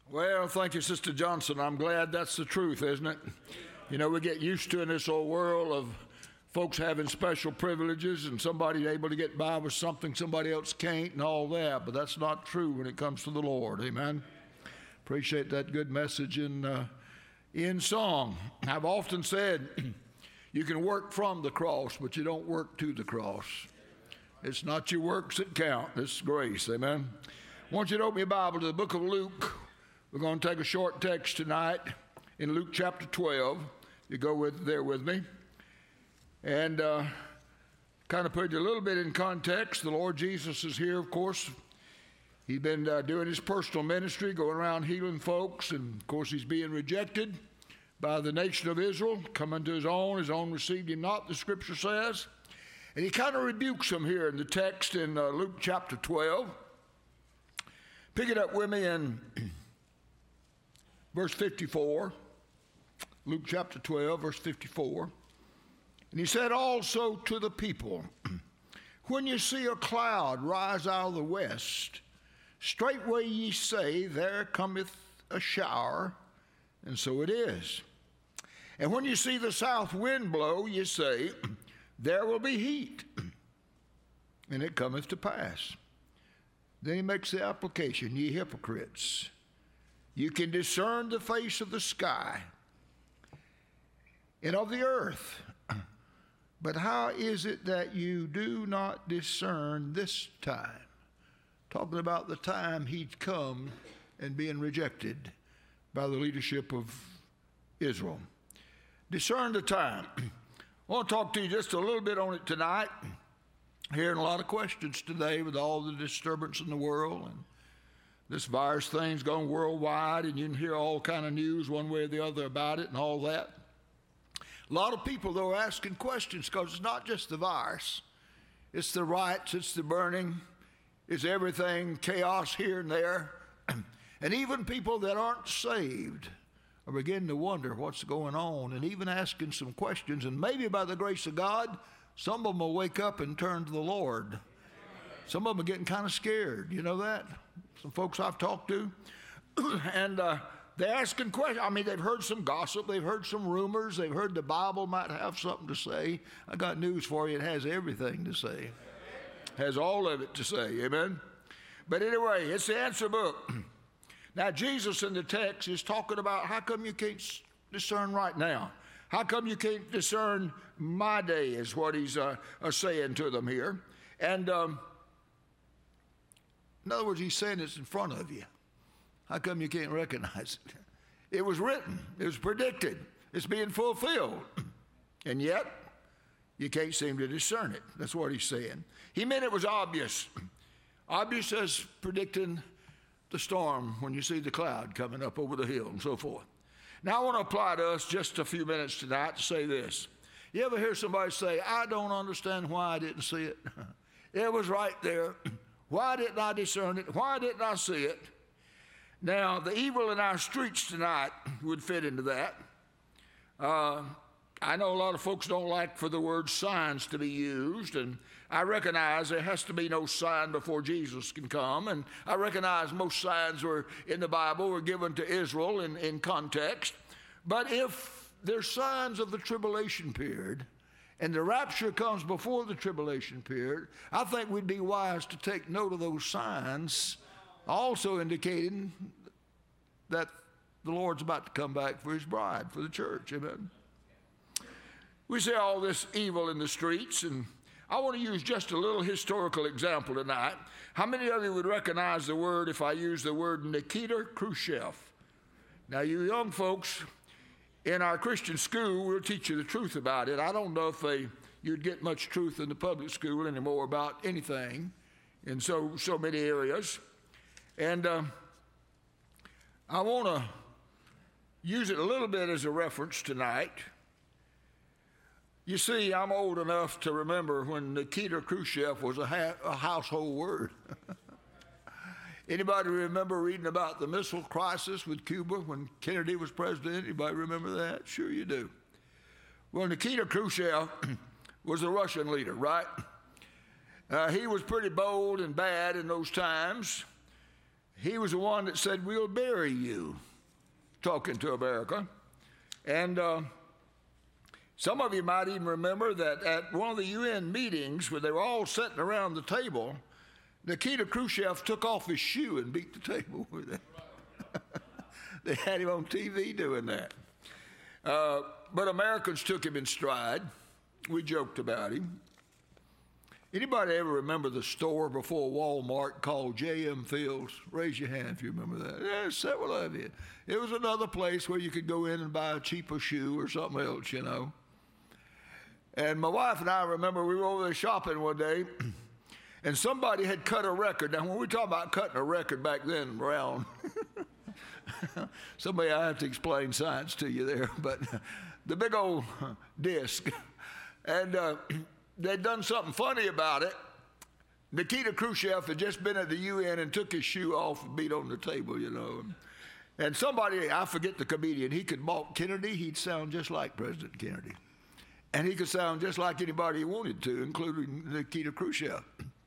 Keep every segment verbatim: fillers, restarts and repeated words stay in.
Well, thank you, Sister Johnson. I'm glad that's the truth, isn't it? You know, we get used to in this old world of folks having special privileges and somebody able to get by with something somebody else can't and all that, but that's not true when it comes to the Lord. Amen? Appreciate that good message in, uh, in song. I've often said you can work from the cross, but you don't work to the cross. It's not your works that count. It's grace. Amen? I want you to open your Bible to the book of Luke. We're going to take a short text tonight in Luke chapter twelve. You go with there with me. And uh, kind of put you a little bit in context. The Lord Jesus is here, of course. He's been uh, doing his personal ministry, going around healing folks. And, of course, he's being rejected by the nation of Israel, coming to his own. His own received him not, the Scripture says. And he kind of rebukes them here in the text in uh, Luke chapter twelve. Pick it up with me in verse fifty-four, Luke chapter twelve, verse fifty-four. And he said also to the people, when you see a cloud rise out of the west, straightway ye say, there cometh a shower, and so it is. And when you see the south wind blow, ye say, there will be heat, and it cometh to pass. Then he makes the application, ye hypocrites. You can discern the face of the sky and of the earth, but how is it that you do not discern this time? Talking about the time he'd come and being rejected by the leadership of Israel. Discern the time. I want to talk to you just a little bit on it tonight. Hearing a lot of questions today with all the disturbance in the world, and this virus thing's gone worldwide, and you can hear all kind of news one way or the other about it and all that. A lot of people, though, are asking questions because it's not just the virus. It's the riots, it's the burning, it's everything, chaos here and there. And even people that aren't saved are beginning to wonder what's going on and even asking some questions. And maybe by the grace of God, some of them will wake up and turn to the Lord. Some of them are getting kind of scared. You know that? Some folks I've talked to. and uh, they're asking questions. I mean, they've heard some gossip. They've heard some rumors. They've heard the Bible might have something to say. I got news for you. It has everything to say. It has all of it to say. Amen? But anyway, it's the answer book. Now, Jesus in the text is talking about how come you can't discern right now? How come you can't discern my day is what he's uh, uh, saying to them here. And um, in other words, he's saying it's in front of you. How come you can't recognize it? It was written. It was predicted. It's being fulfilled. And yet, you can't seem to discern it. That's what he's saying. He meant it was obvious. Obvious as predicting the storm when you see the cloud coming up over the hill and so forth. Now, I want to apply to us just a few minutes tonight to say this. You ever hear somebody say, I don't understand why I didn't see it? It was right there. Why didn't I discern it? Why didn't I see it? Now, the evil in our streets tonight would fit into that. Uh, I know a lot of folks don't like for the word signs to be used, and I recognize there has to be no sign before Jesus can come, and I recognize most signs were in the Bible were given to Israel in, in context. But if there's signs of the tribulation period, and the rapture comes before the tribulation period, I think we'd be wise to take note of those signs, also indicating that the Lord's about to come back for his bride, for the church. Amen. We see all this evil in the streets, and I want to use just a little historical example tonight. How many of you would recognize the word if I use the word Nikita Khrushchev? Now, you young folks, in our Christian school, we'll teach you the truth about it. I don't know if they, you'd get much truth in the public school anymore about anything in so, so many areas. And uh, I want to use it a little bit as a reference tonight. You see, I'm old enough to remember when Nikita Khrushchev was a, ha- a household word. Anybody remember reading about the missile crisis with Cuba when Kennedy was president? Anybody remember that? Sure you do. Well, Nikita Khrushchev was a Russian leader, right? Uh, he was pretty bold and bad in those times. He was the one that said, "We'll bury you," talking to America. And uh, some of you might even remember that at one of the U N meetings where they were all sitting around the table, Nikita Khrushchev took off his shoe and beat the table with it. They had him on T V doing that. Uh, but Americans took him in stride. We joked about him. Anybody ever remember the store before Walmart called J M Fields? Raise your hand if you remember that. Yeah, several of you. It was another place where you could go in and buy a cheaper shoe or something else, you know. And my wife and I remember we were over there shopping one day, and somebody had cut a record. Now, when we talk about cutting a record back then, around, somebody I have to explain science to you there, but the big old disc. And uh, they'd done something funny about it. Nikita Khrushchev had just been at the U N and took his shoe off and beat on the table, you know. And somebody, I forget the comedian, he could mock Kennedy, he'd sound just like President Kennedy. And he could sound just like anybody he wanted to, including Nikita Khrushchev.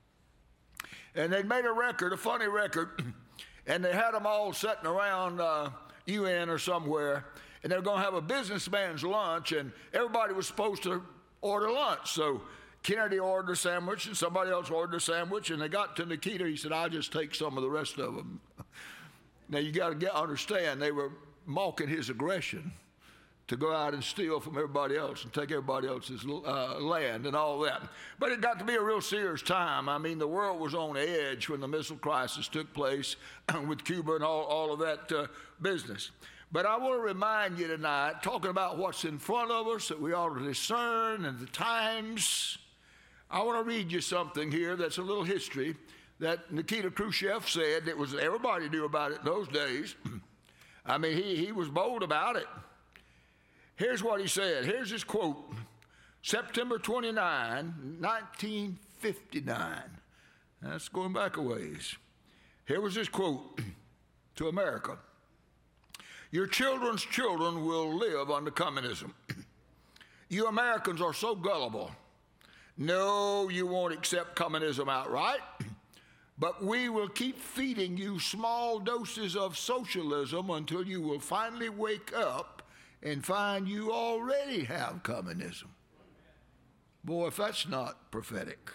And they'd made a record, a funny record, and they had them all sitting around uh, U N or somewhere, and they were going to have a businessman's lunch, and everybody was supposed to order lunch. So Kennedy ordered a sandwich, and somebody else ordered a sandwich, and they got to Nikita. He said, "I'll just take some of the rest of them." Now, you got to get understand, they were mocking his aggression to go out and steal from everybody else and take everybody else's uh, land and all that. But it got to be a real serious time. I mean, the world was on edge when the missile crisis took place with Cuba and all, all of that uh, business. But I want to remind you tonight, talking about what's in front of us that we ought to discern and the times, I want to read you something here that's a little history that Nikita Khrushchev said that was everybody knew about it in those days. I mean, he, he was bold about it. Here's what he said. Here's his quote. September twenty-ninth, nineteen fifty-nine. That's going back a ways. Here was his quote to America. "Your children's children will live under communism. You Americans are so gullible. No, you won't accept communism outright, but we will keep feeding you small doses of socialism until you will finally wake up and find you already have communism." Boy, if that's not prophetic.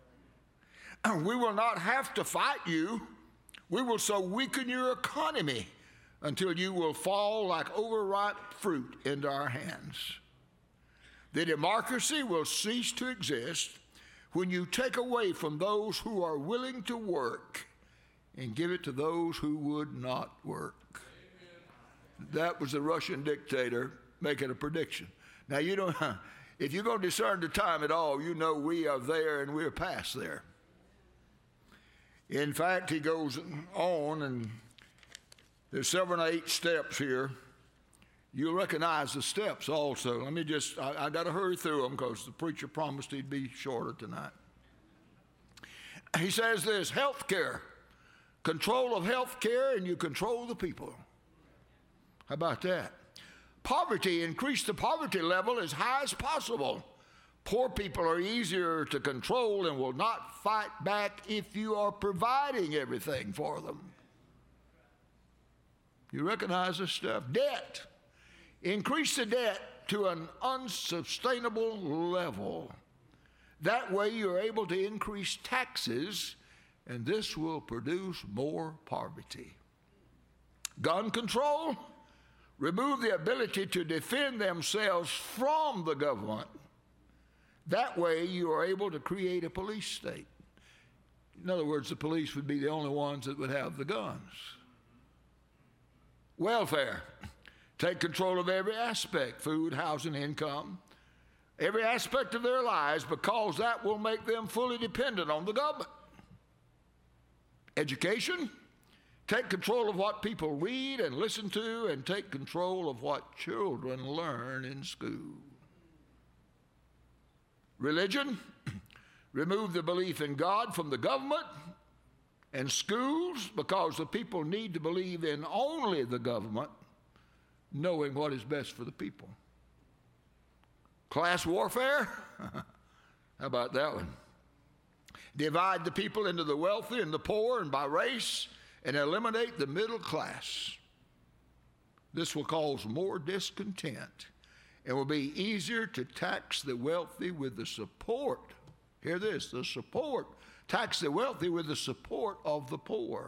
"We will not have to fight you. We will so weaken your economy until you will fall like overripe fruit into our hands. The democracy will cease to exist when you take away from those who are willing to work and give it to those who would not work." That was the Russian dictator making a prediction. Now, you don't, if you're going to discern the time at all, you know we are there and we're past there. In fact, he goes on, and there's seven or eight steps here. You'll recognize the steps also. Let me just, I, I got to hurry through them because the preacher promised he'd be shorter tonight. He says this: health care, control of health care, and you control the people. How about that? Poverty, increase the poverty level as high as possible. Poor people are easier to control and will not fight back if you are providing everything for them. You recognize this stuff? Debt. Increase the debt to an unsustainable level. That way you're able to increase taxes, and this will produce more poverty. Gun control. Remove the ability to defend themselves from the government. That way you are able to create a police state. In other words, the police would be the only ones that would have the guns. Welfare. Take control of every aspect, food, housing, income, every aspect of their lives, because that will make them fully dependent on the government. Education. Take control of what people read and listen to, and take control of what children learn in school. Religion. Remove the belief in God from the government and schools, because the people need to believe in only the government, knowing what is best for the people. Class warfare. How about that one? Divide the people into the wealthy and the poor, and by race, and eliminate the middle class. This will cause more discontent and will be easier to tax the wealthy with the support. Hear this, the support. Tax the wealthy with the support of the poor.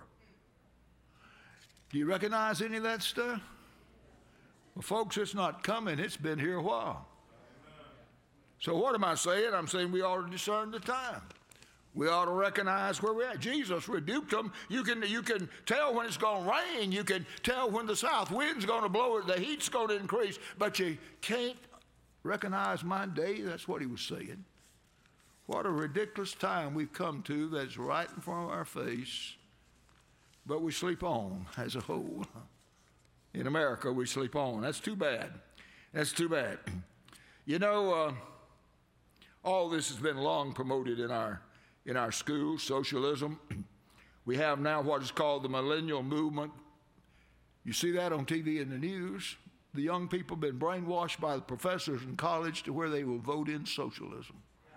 Do you recognize any of that stuff? Well, folks, it's not coming. It's been here a while. So what am I saying? I'm saying we ought to discern the time. We ought to recognize where we're at. Jesus rebuked them. You can, you can tell when it's going to rain. You can tell when the south wind's going to blow, the heat's going to increase. But you can't recognize my day. That's what he was saying. What a ridiculous time we've come to that's right in front of our face. But we sleep on as a whole. In America, we sleep on. That's too bad. That's too bad. You know, uh, all this has been long promoted in our in our schools, socialism. We have now what is called the millennial movement. You see that on T V and the news. The young people have been brainwashed by the professors in college to where they will vote in socialism.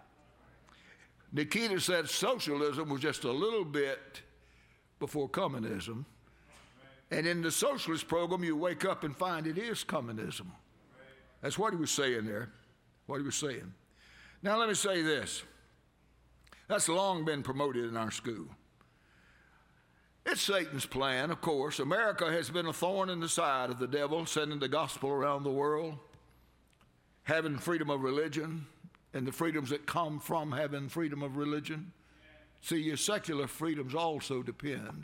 Nikita said socialism was just a little bit before communism. And in the socialist program, you wake up and find it is communism. That's what he was saying there, what he was saying. Now let me say this. That's long been promoted in our school. It's Satan's plan, of course. America has been a thorn in the side of the devil, sending the gospel around the world, having freedom of religion, and the freedoms that come from having freedom of religion. See, your secular freedoms also depend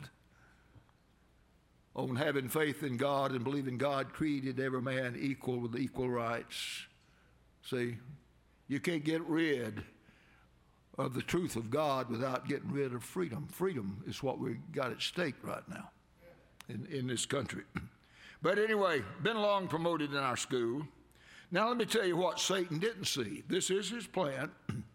on having faith in God and believing God created every man equal with equal rights. See, you can't get rid of the truth of God without getting rid of freedom. Freedom is what we got at stake right now in, in this country. But anyway, been long promoted in our school. Now let me tell you what Satan didn't see. This is his plan.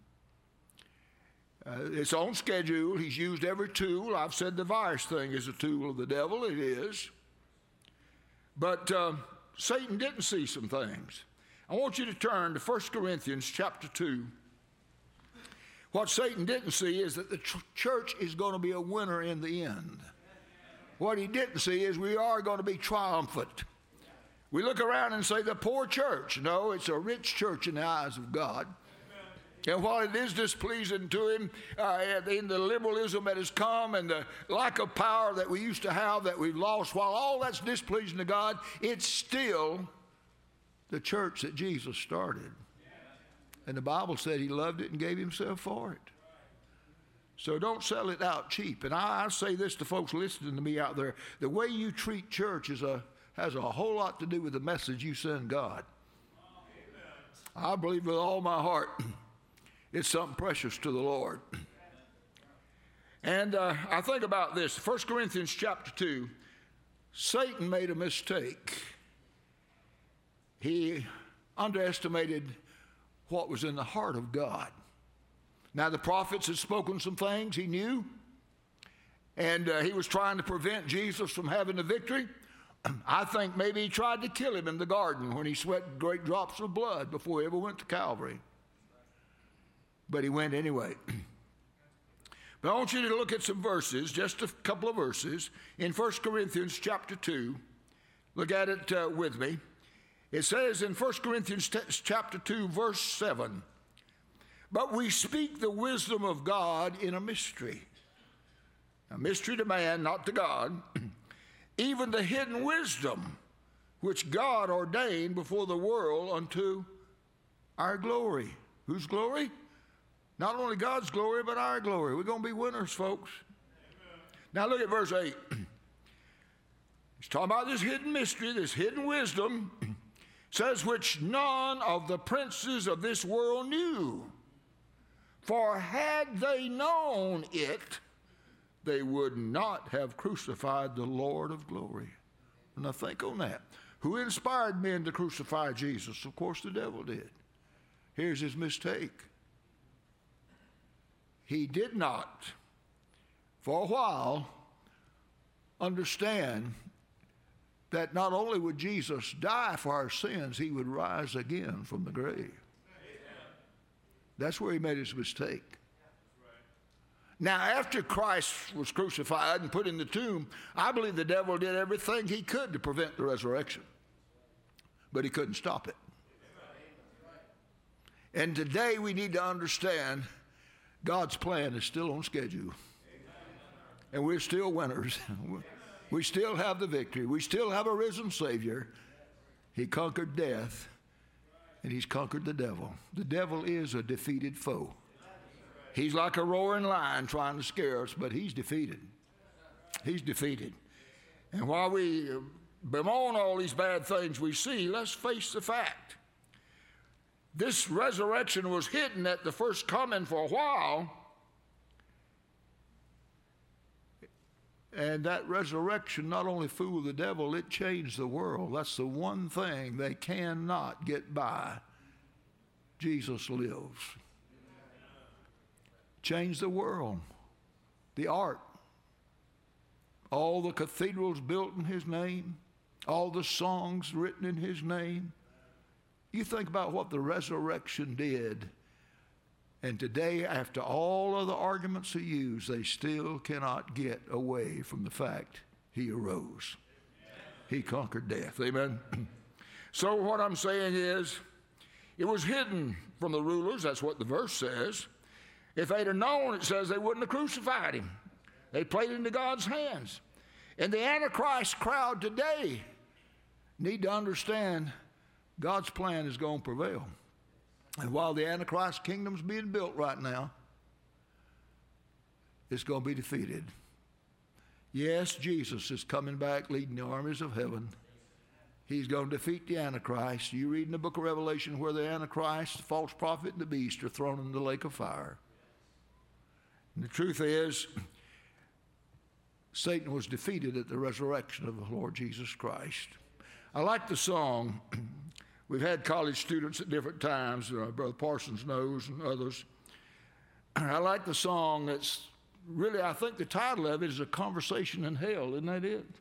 Uh, it's on schedule. He's used every tool. I've said the virus thing is a tool of the devil. It is. But uh, Satan didn't see some things. I want you to turn to First Corinthians chapter two. What Satan didn't see is that the ch- church is going to be a winner in the end. What he didn't see is we are going to be triumphant. We look around and say the poor church. No, it's a rich church in the eyes of God. And while it is displeasing to him uh, in the liberalism that has come and the lack of power that we used to have that we've lost, while all that's displeasing to God, it's still the church that Jesus started. And the Bible said he loved it and gave himself for it. So don't sell it out cheap. And I, I say this to folks listening to me out there. The way you treat church is a, has a whole lot to do with the message you send God. I believe with all my heart it's something precious to the Lord. And uh, I think about this. First Corinthians chapter two, Satan made a mistake. He underestimated what was in the heart of God. Now, the prophets had spoken some things he knew, and uh, he was trying to prevent Jesus from having the victory. I think maybe he tried to kill him in the garden when he sweat great drops of blood before he ever went to Calvary. But he went anyway. But I want you to look at some verses, just a couple of verses, in First Corinthians chapter two. Look at it uh, with me. It says in First Corinthians t- chapter two, verse seven, "But we speak the wisdom of God in a mystery." A mystery to man, not to God. "Even the hidden wisdom which God ordained before the world unto our glory." Whose glory? Not only God's glory, but our glory. We're going to be winners, folks. Amen. Now look at verse eight. He's talking about this hidden mystery, this hidden wisdom. Says, "Which none of the princes of this world knew. For had they known it, they would not have crucified the Lord of glory." Now think on that. Who inspired men to crucify Jesus? Of course, the devil did. Here's his mistake. He did not, for a while, understand that not only would Jesus die for our sins, he would rise again from the grave. Amen. That's where he made his mistake. Now, after Christ was crucified and put in the tomb, I believe the devil did everything he could to prevent the resurrection. But he couldn't stop it. And today we need to understand God's plan is still on schedule. And we're still winners. We still have the victory. We still have a risen Savior. He conquered death, and he's conquered the devil. The devil is a defeated foe. He's like a roaring lion trying to scare us, but he's defeated. He's defeated. And while we bemoan all these bad things we see, let's face the fact. This resurrection was hidden at the first coming for a while. And that resurrection not only fooled the devil, it changed the world. That's the one thing they cannot get by. Jesus lives. Changed the world. The art. All the cathedrals built in his name. All the songs written in his name. You think about what the resurrection did. And today, after all of the arguments he used, they still cannot get away from the fact he arose. He conquered death. Amen? So what I'm saying is, it was hidden from the rulers. That's what the verse says. If they'd have known, it says they wouldn't have crucified him. They played into God's hands. And the Antichrist crowd today need to understand God's plan is going to prevail. And while the Antichrist kingdom's being built right now, it's going to be defeated. Yes, Jesus is coming back leading the armies of heaven. He's going to defeat the Antichrist. You read in the book of Revelation where the Antichrist, the false prophet, and the beast are thrown in the lake of fire. And the truth is, Satan was defeated at the resurrection of the Lord Jesus Christ. I like the song. We've had college students at different times, uh, Brother Parsons knows, and others. I like the song that's really, I think the title of it is A Conversation in Hell, isn't that it?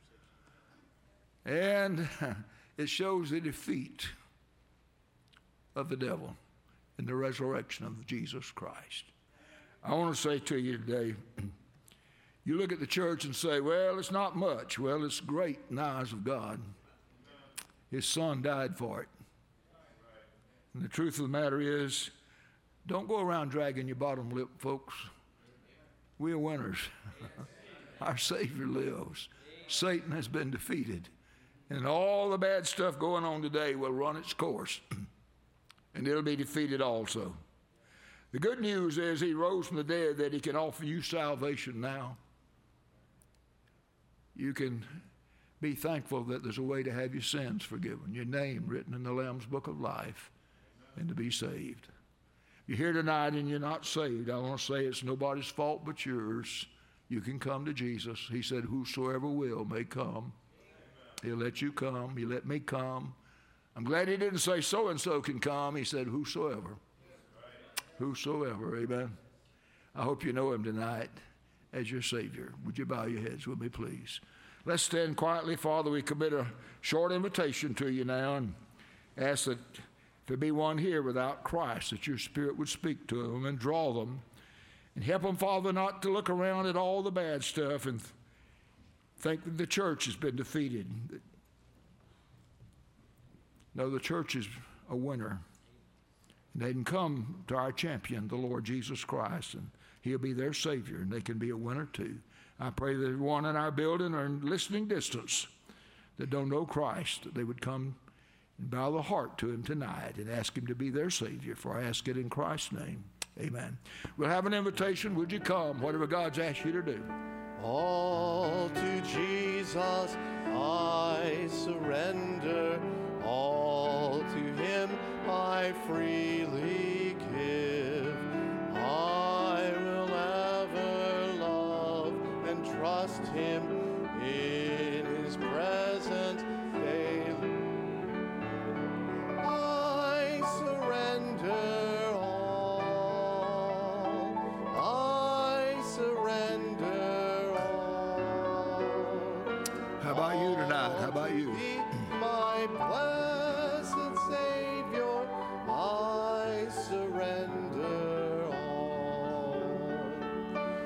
And it shows the defeat of the devil and the resurrection of Jesus Christ. I want to say to you today, you look at the church and say, well, it's not much. Well, it's great in the eyes of God. His son died for it. And the truth of the matter is, don't go around dragging your bottom lip, folks. We are winners. Our Savior lives. Satan has been defeated. And all the bad stuff going on today will run its course. And it'll be defeated also. The good news is he rose from the dead that he can offer you salvation now. You can be thankful that there's a way to have your sins forgiven, your name written in the Lamb's Book of Life, and to be saved. If you're here tonight and you're not saved, I want to say it's nobody's fault but yours. You can come to Jesus. He said, whosoever will may come. He'll let you come. He let me come. I'm glad he didn't say so-and-so can come. He said, whosoever. Whosoever, amen. I hope you know him tonight as your Savior. Would you bow your heads with me, please? Let's stand quietly. Father, we commit a short invitation to you now and ask that if there be one here without Christ, that your Spirit would speak to them and draw them and help them, Father, not to look around at all the bad stuff and think that the church has been defeated. No, the church is a winner. And they can come to our champion, the Lord Jesus Christ, and he'll be their Savior, and they can be a winner too. I pray that everyone in our building or in listening distance that don't know Christ, that they would come and bow the heart to him tonight and ask him to be their Savior. For I ask it in Christ's name. Amen. We'll have an invitation. Would you come, whatever God's asked you to do? All to Jesus I surrender, all to him I freely give. I will ever love and trust him in his presence daily. I surrender all. I surrender all. How about you tonight? How about you? My blessed Savior, I surrender all.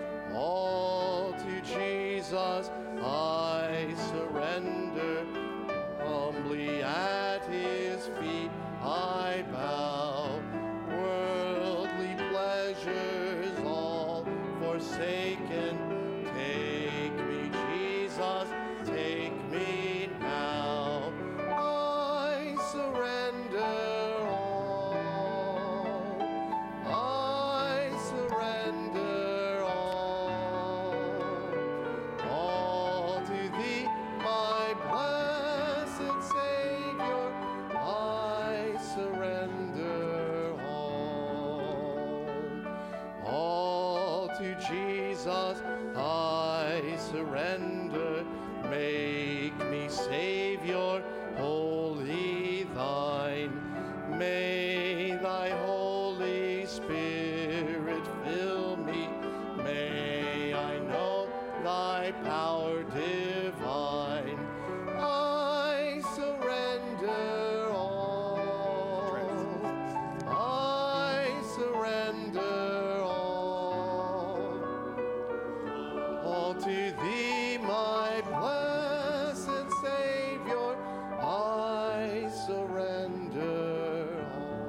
to Jesus I surrender. Make me Savior, wholly thine. May thy Holy Spirit fill me. May I know thy power divine. I surrender all. I surrender all. All to thee, my blessed Savior, I surrender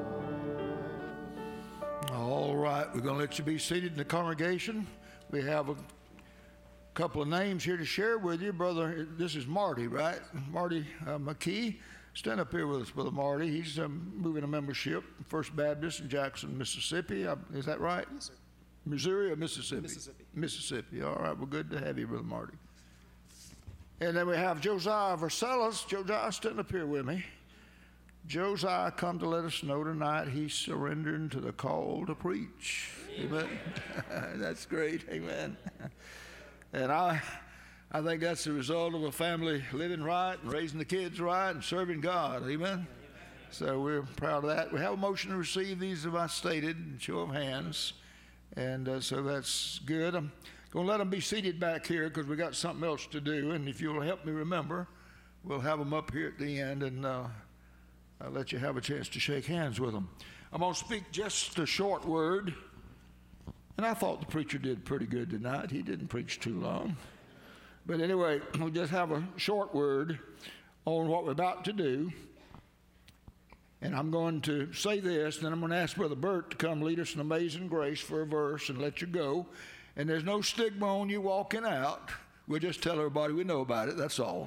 all. All right, we're going to let you be seated in the congregation. We have a couple of names here to share with you. Brother, this is Marty, right? Marty uh, McKee. Stand up here with us, Brother Marty. He's um, moving a membership, First Baptist in Jackson, Mississippi. Uh, is that right? Yes, sir. Missouri or Mississippi? Mississippi. Mississippi. All right, well, good to have you, Brother Marty. And then we have Josiah Versailles. Josiah, stand up here with me. Josiah come to let us know tonight he's surrendering to the call to preach. Amen. That's great. Amen. And I, I think that's the result of a family living right and raising the kids right and serving God. Amen. So we're proud of that. We have a motion to receive these, as I stated, in show of hands. And uh, so that's good. I'm going to let them be seated back here because we got something else to do. And if you'll help me remember, we'll have them up here at the end, and uh, I'll let you have a chance to shake hands with them. I'm going to speak just a short word. And I thought the preacher did pretty good tonight. He didn't preach too long. But anyway, we'll just have a short word on what we're about to do. And I'm going to say this, then I'm going to ask Brother Bert to come lead us in Amazing Grace for a verse and let you go. And there's no stigma on you walking out. We'll just tell everybody we know about it, that's all.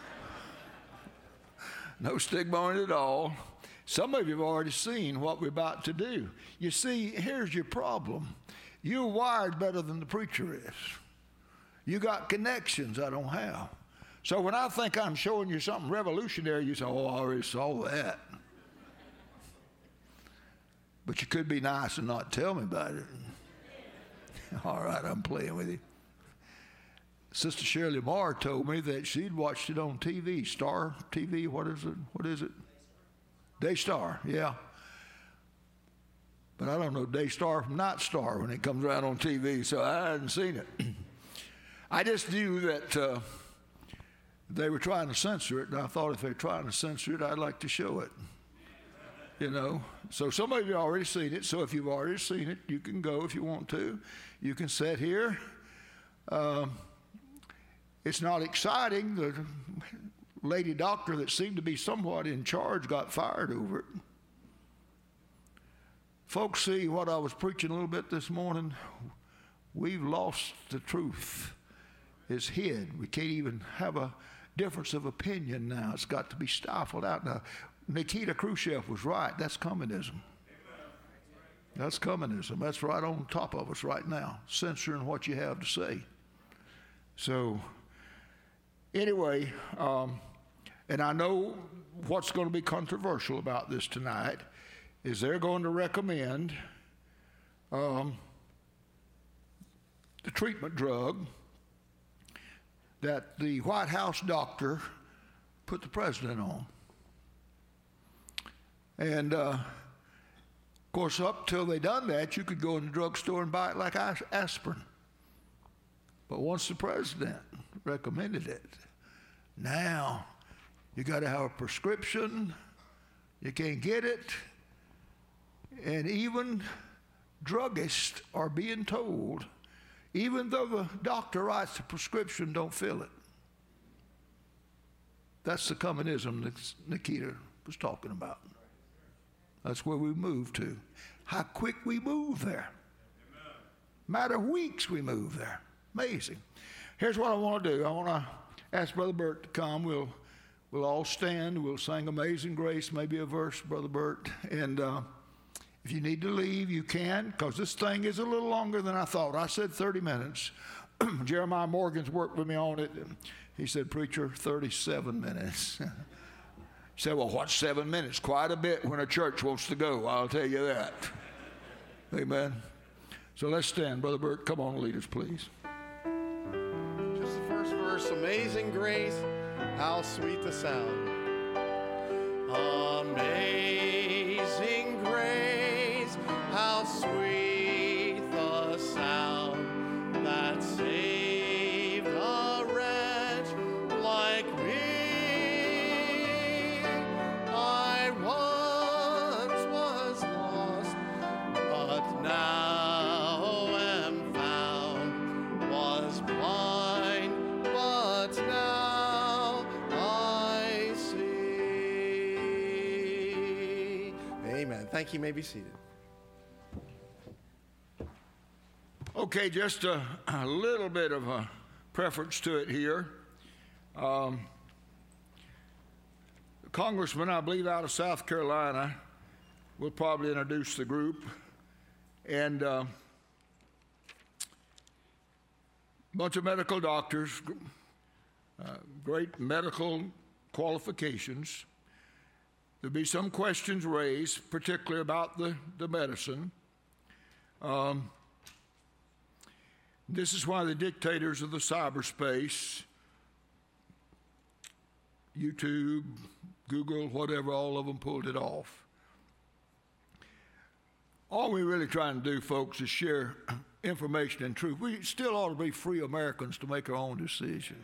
No stigma on it at all. Some of you have already seen what we're about to do. You see, here's your problem. You're wired better than the preacher is. You got connections I don't have. So when I think I'm showing you something revolutionary, you say, oh, I already saw that. But you could be nice and not tell me about it. All right, I'm playing with you. Sister Shirley Marr told me that she'd watched it on T V, Star T V, what is it? What is it? Daystar, yeah. But I don't know Daystar from Night Star when it comes around on T V, so I hadn't seen it. I just knew that uh, they were trying to censor it, and I thought if they're trying to censor it, I'd like to show it. You know, so some of you have already seen it, so if you've already seen it, you can go if you want to. You can sit here. Um, it's not exciting. The lady doctor that seemed to be somewhat in charge got fired over it. Folks, see what I was preaching a little bit this morning? We've lost the truth. It's hid. We can't even have a difference of opinion now. It's got to be stifled out now. Nikita Khrushchev was right. That's communism. That's communism. That's right on top of us right now, censoring what you have to say. So, anyway, um, and I know what's going to be controversial about this tonight is they're going to recommend um, the treatment drug that the White House doctor put the president on. And, uh, of course, up till they done that, you could go in the drugstore and buy it like aspirin. But once the president recommended it, now you got to have a prescription. You can't get it. And even druggists are being told, even though the doctor writes the prescription, don't fill it. That's the communism that Nikita was talking about. That's where we moved to. How quick we move there. Amen. Matter of weeks we move there. Amazing. Here's what I want to do. I want to ask Brother Bert to come. We'll we'll all stand. We'll sing Amazing Grace, maybe a verse, Brother Bert. And uh, if you need to leave, you can, because this thing is a little longer than I thought. I said thirty minutes. Jeremiah Morgan's worked with me on it. And he said, preacher, thirty-seven minutes. He said, well, what's seven minutes? Quite a bit when a church wants to go, I'll tell you that. Amen. So let's stand. Brother Bert, come on and lead us, please. Just the first verse, Amazing Grace, how sweet the sound. Amazing grace, how sweet the sound that saved a wretch like me. I once was lost, but now am found, was blind, but now I see. Amen. Thank you. You may be seated. Okay, just a, a little bit of a preference to it here. Um, Congressman, I believe, out of South Carolina, will probably introduce the group. And uh, a bunch of medical doctors, uh, great medical qualifications. There'll be some questions raised, particularly about the, the medicine. Um, this is why the dictators of the cyberspace, YouTube, Google, whatever, all of them pulled it off. All we're really trying to do, folks, is share information and truth. We still ought to be free Americans to make our own decisions.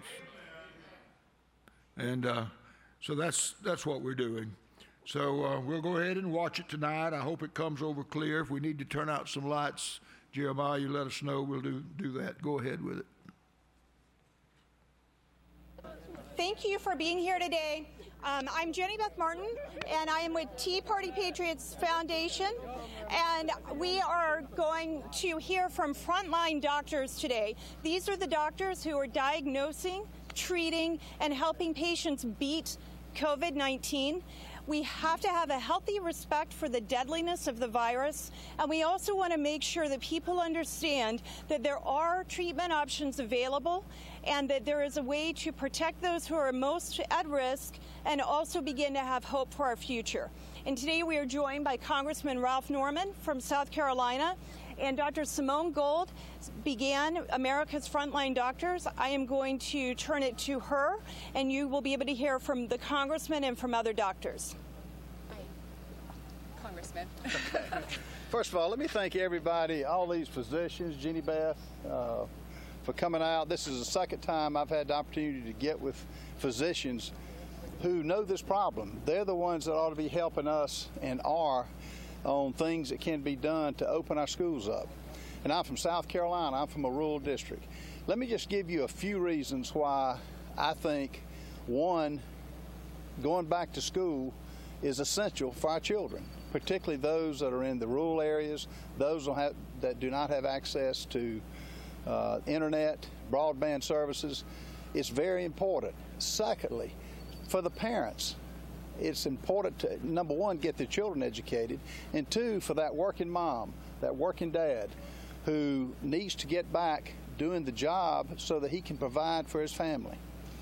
And uh, so that's that's what we're doing. So uh, we'll go ahead and watch it tonight. I hope it comes over clear. If we need to turn out some lights, Jeremiah, you let us know. We'll do, do that. Go ahead with it. Thank you for being here today. Um, I'm Jenny Beth Martin, and I am with Tea Party Patriots Foundation, and we are going to hear from frontline doctors today. These are the doctors who are diagnosing, treating, and helping patients beat COVID nineteen. We have to have a healthy respect for the deadliness of the virus, and we also want to make sure that people understand that there are treatment options available and that there is a way to protect those who are most at risk and also begin to have hope for our future. And today we are joined by Congressman Ralph Norman from South Carolina, and Doctor Simone Gold began America's Frontline Doctors. I am going to turn it to her, and you will be able to hear from the congressman and from other doctors. Hi, Congressman. First of all, let me thank everybody, all these physicians, Jenny Beth, uh, for coming out. This is the second time I've had the opportunity to get with physicians who know this problem. They're the ones that ought to be helping us and are on things that can be done to open our schools up. And I'm from South Carolina. I'm from a rural district. Let me just give you a few reasons why I think, one, going back to school is essential for our children, particularly those that are in the rural areas, those that, have, that do not have access to uh, internet, broadband services. It's very important. Secondly, for the parents, it's important to, number one, get the children educated, and two, for that working mom, that working dad, who needs to get back doing the job so that he can provide for his family.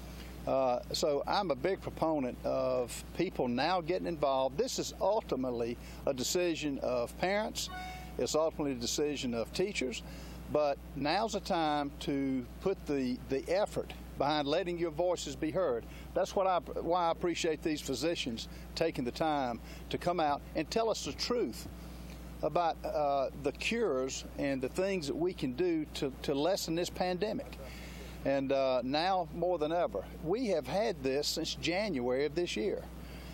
Uh, so I'm a big proponent of people now getting involved. This is ultimately a decision of parents. It's ultimately a decision of teachers. But now's the time to put the, the effort behind letting your voices be heard. That's what I, why I appreciate these physicians taking the time to come out and tell us the truth about uh, the cures and the things that we can do to, to lessen this pandemic. And uh, now more than ever, we have had this since January of this year.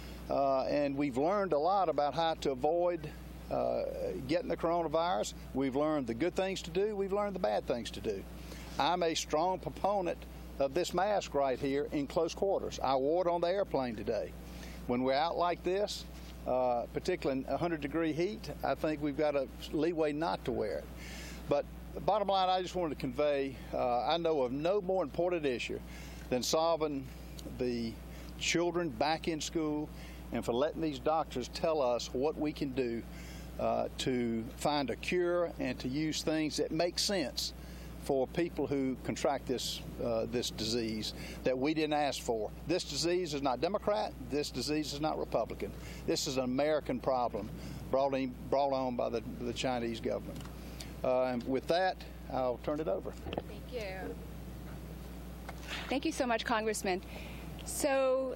Uh, and we've learned a lot about how to avoid uh, getting the coronavirus. We've learned the good things to do. We've learned the bad things to do. I'm a strong proponent of this mask right here in close quarters. I wore it on the airplane today. When we're out like this, uh, particularly in one hundred degree heat, I think we've got a leeway not to wear it. But the bottom line, I just wanted to convey, uh, I know of no more important issue than solving the children back in school and for letting these doctors tell us what we can do uh, to find a cure and to use things that make sense for people who contract this uh, this disease that we didn't ask for. This disease is not Democrat. This disease is not Republican. This is an American problem brought, in, brought on by the, the Chinese government. Uh, and with that, I'll turn it over. Thank you. Thank you so much, Congressman. So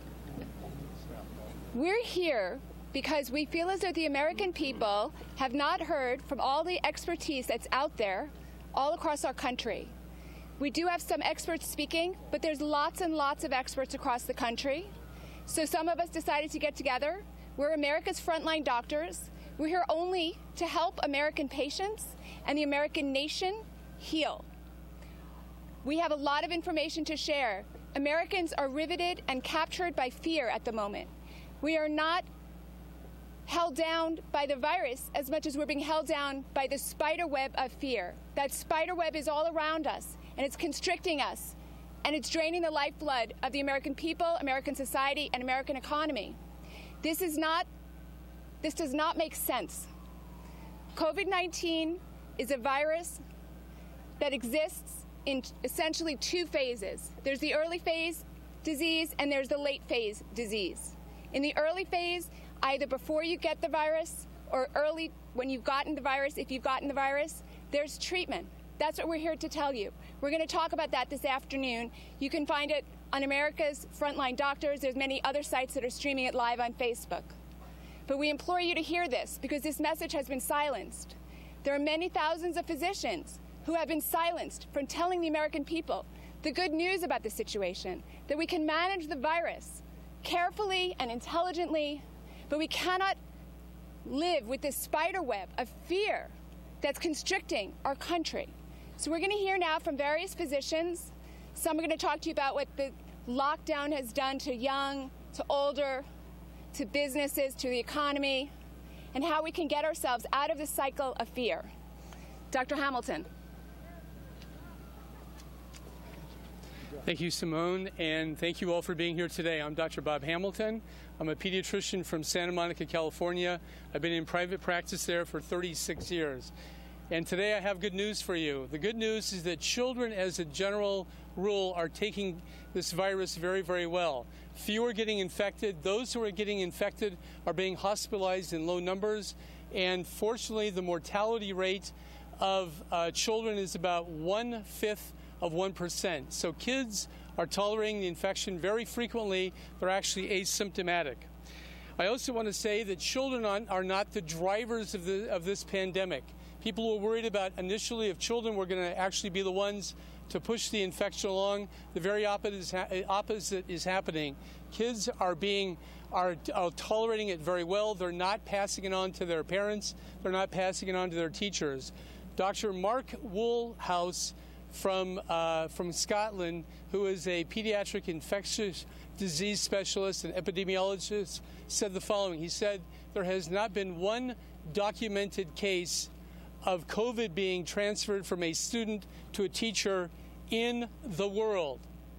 we're here because we feel as though the American people have not heard from all the expertise that's out there all across our country. We do have some experts speaking, but there's lots and lots of experts across the country. So some of us decided to get together. We're America's frontline doctors. We're here only to help American patients and the American nation heal. We have a lot of information to share. Americans are riveted and captured by fear at the moment. We are not held down by the virus as much as we're being held down by the spider web of fear. That spider web is all around us, and it's constricting us, and it's draining the lifeblood of the American people, American society, and American economy. This is not, this does not make sense. COVID nineteen is a virus that exists in essentially two phases. There's the early phase disease and there's the late phase disease. In the early phase, either before you get the virus or early when you've gotten the virus, if you've gotten the virus, there's treatment. That's what we're here to tell you. We're going to talk about that this afternoon. You can find it on America's Frontline Doctors. There's many other sites that are streaming it live on Facebook. But we implore you to hear this because this message has been silenced. There are many thousands of physicians who have been silenced from telling the American people the good news about the situation, that we can manage the virus carefully and intelligently, but we cannot live with this spider web of fear that's constricting our country. So we're going to hear now from various physicians. Some are going to talk to you about what the lockdown has done to young, to older, to businesses, to the economy, and how we can get ourselves out of the cycle of fear. Doctor Hamilton. Thank you, Simone, and thank you all for being here today. I'm Doctor Bob Hamilton. I'm a pediatrician from Santa Monica, California. I've been in private practice there for thirty-six years. And today I have good news for you. The good news is that children, as a general rule, are taking this virus very, very well. Few are getting infected. Those who are getting infected are being hospitalized in low numbers. And fortunately, the mortality rate of uh, children is about one-fifth of one percent. So kids are tolerating the infection very frequently. They're actually asymptomatic. I also want to say that children are not the drivers of, the, of this pandemic. People were worried about initially if children were going to actually be the ones to push the infection along. The very opposite is, ha- opposite is happening. Kids are being are, are tolerating it very well. They're not passing it on to their parents. They're not passing it on to their teachers. Doctor Mark Woolhouse from uh, from Scotland, who is a pediatric infectious disease specialist and epidemiologist, said the following. He said, there has not been one documented case of COVID being transferred from a student to a teacher in the world.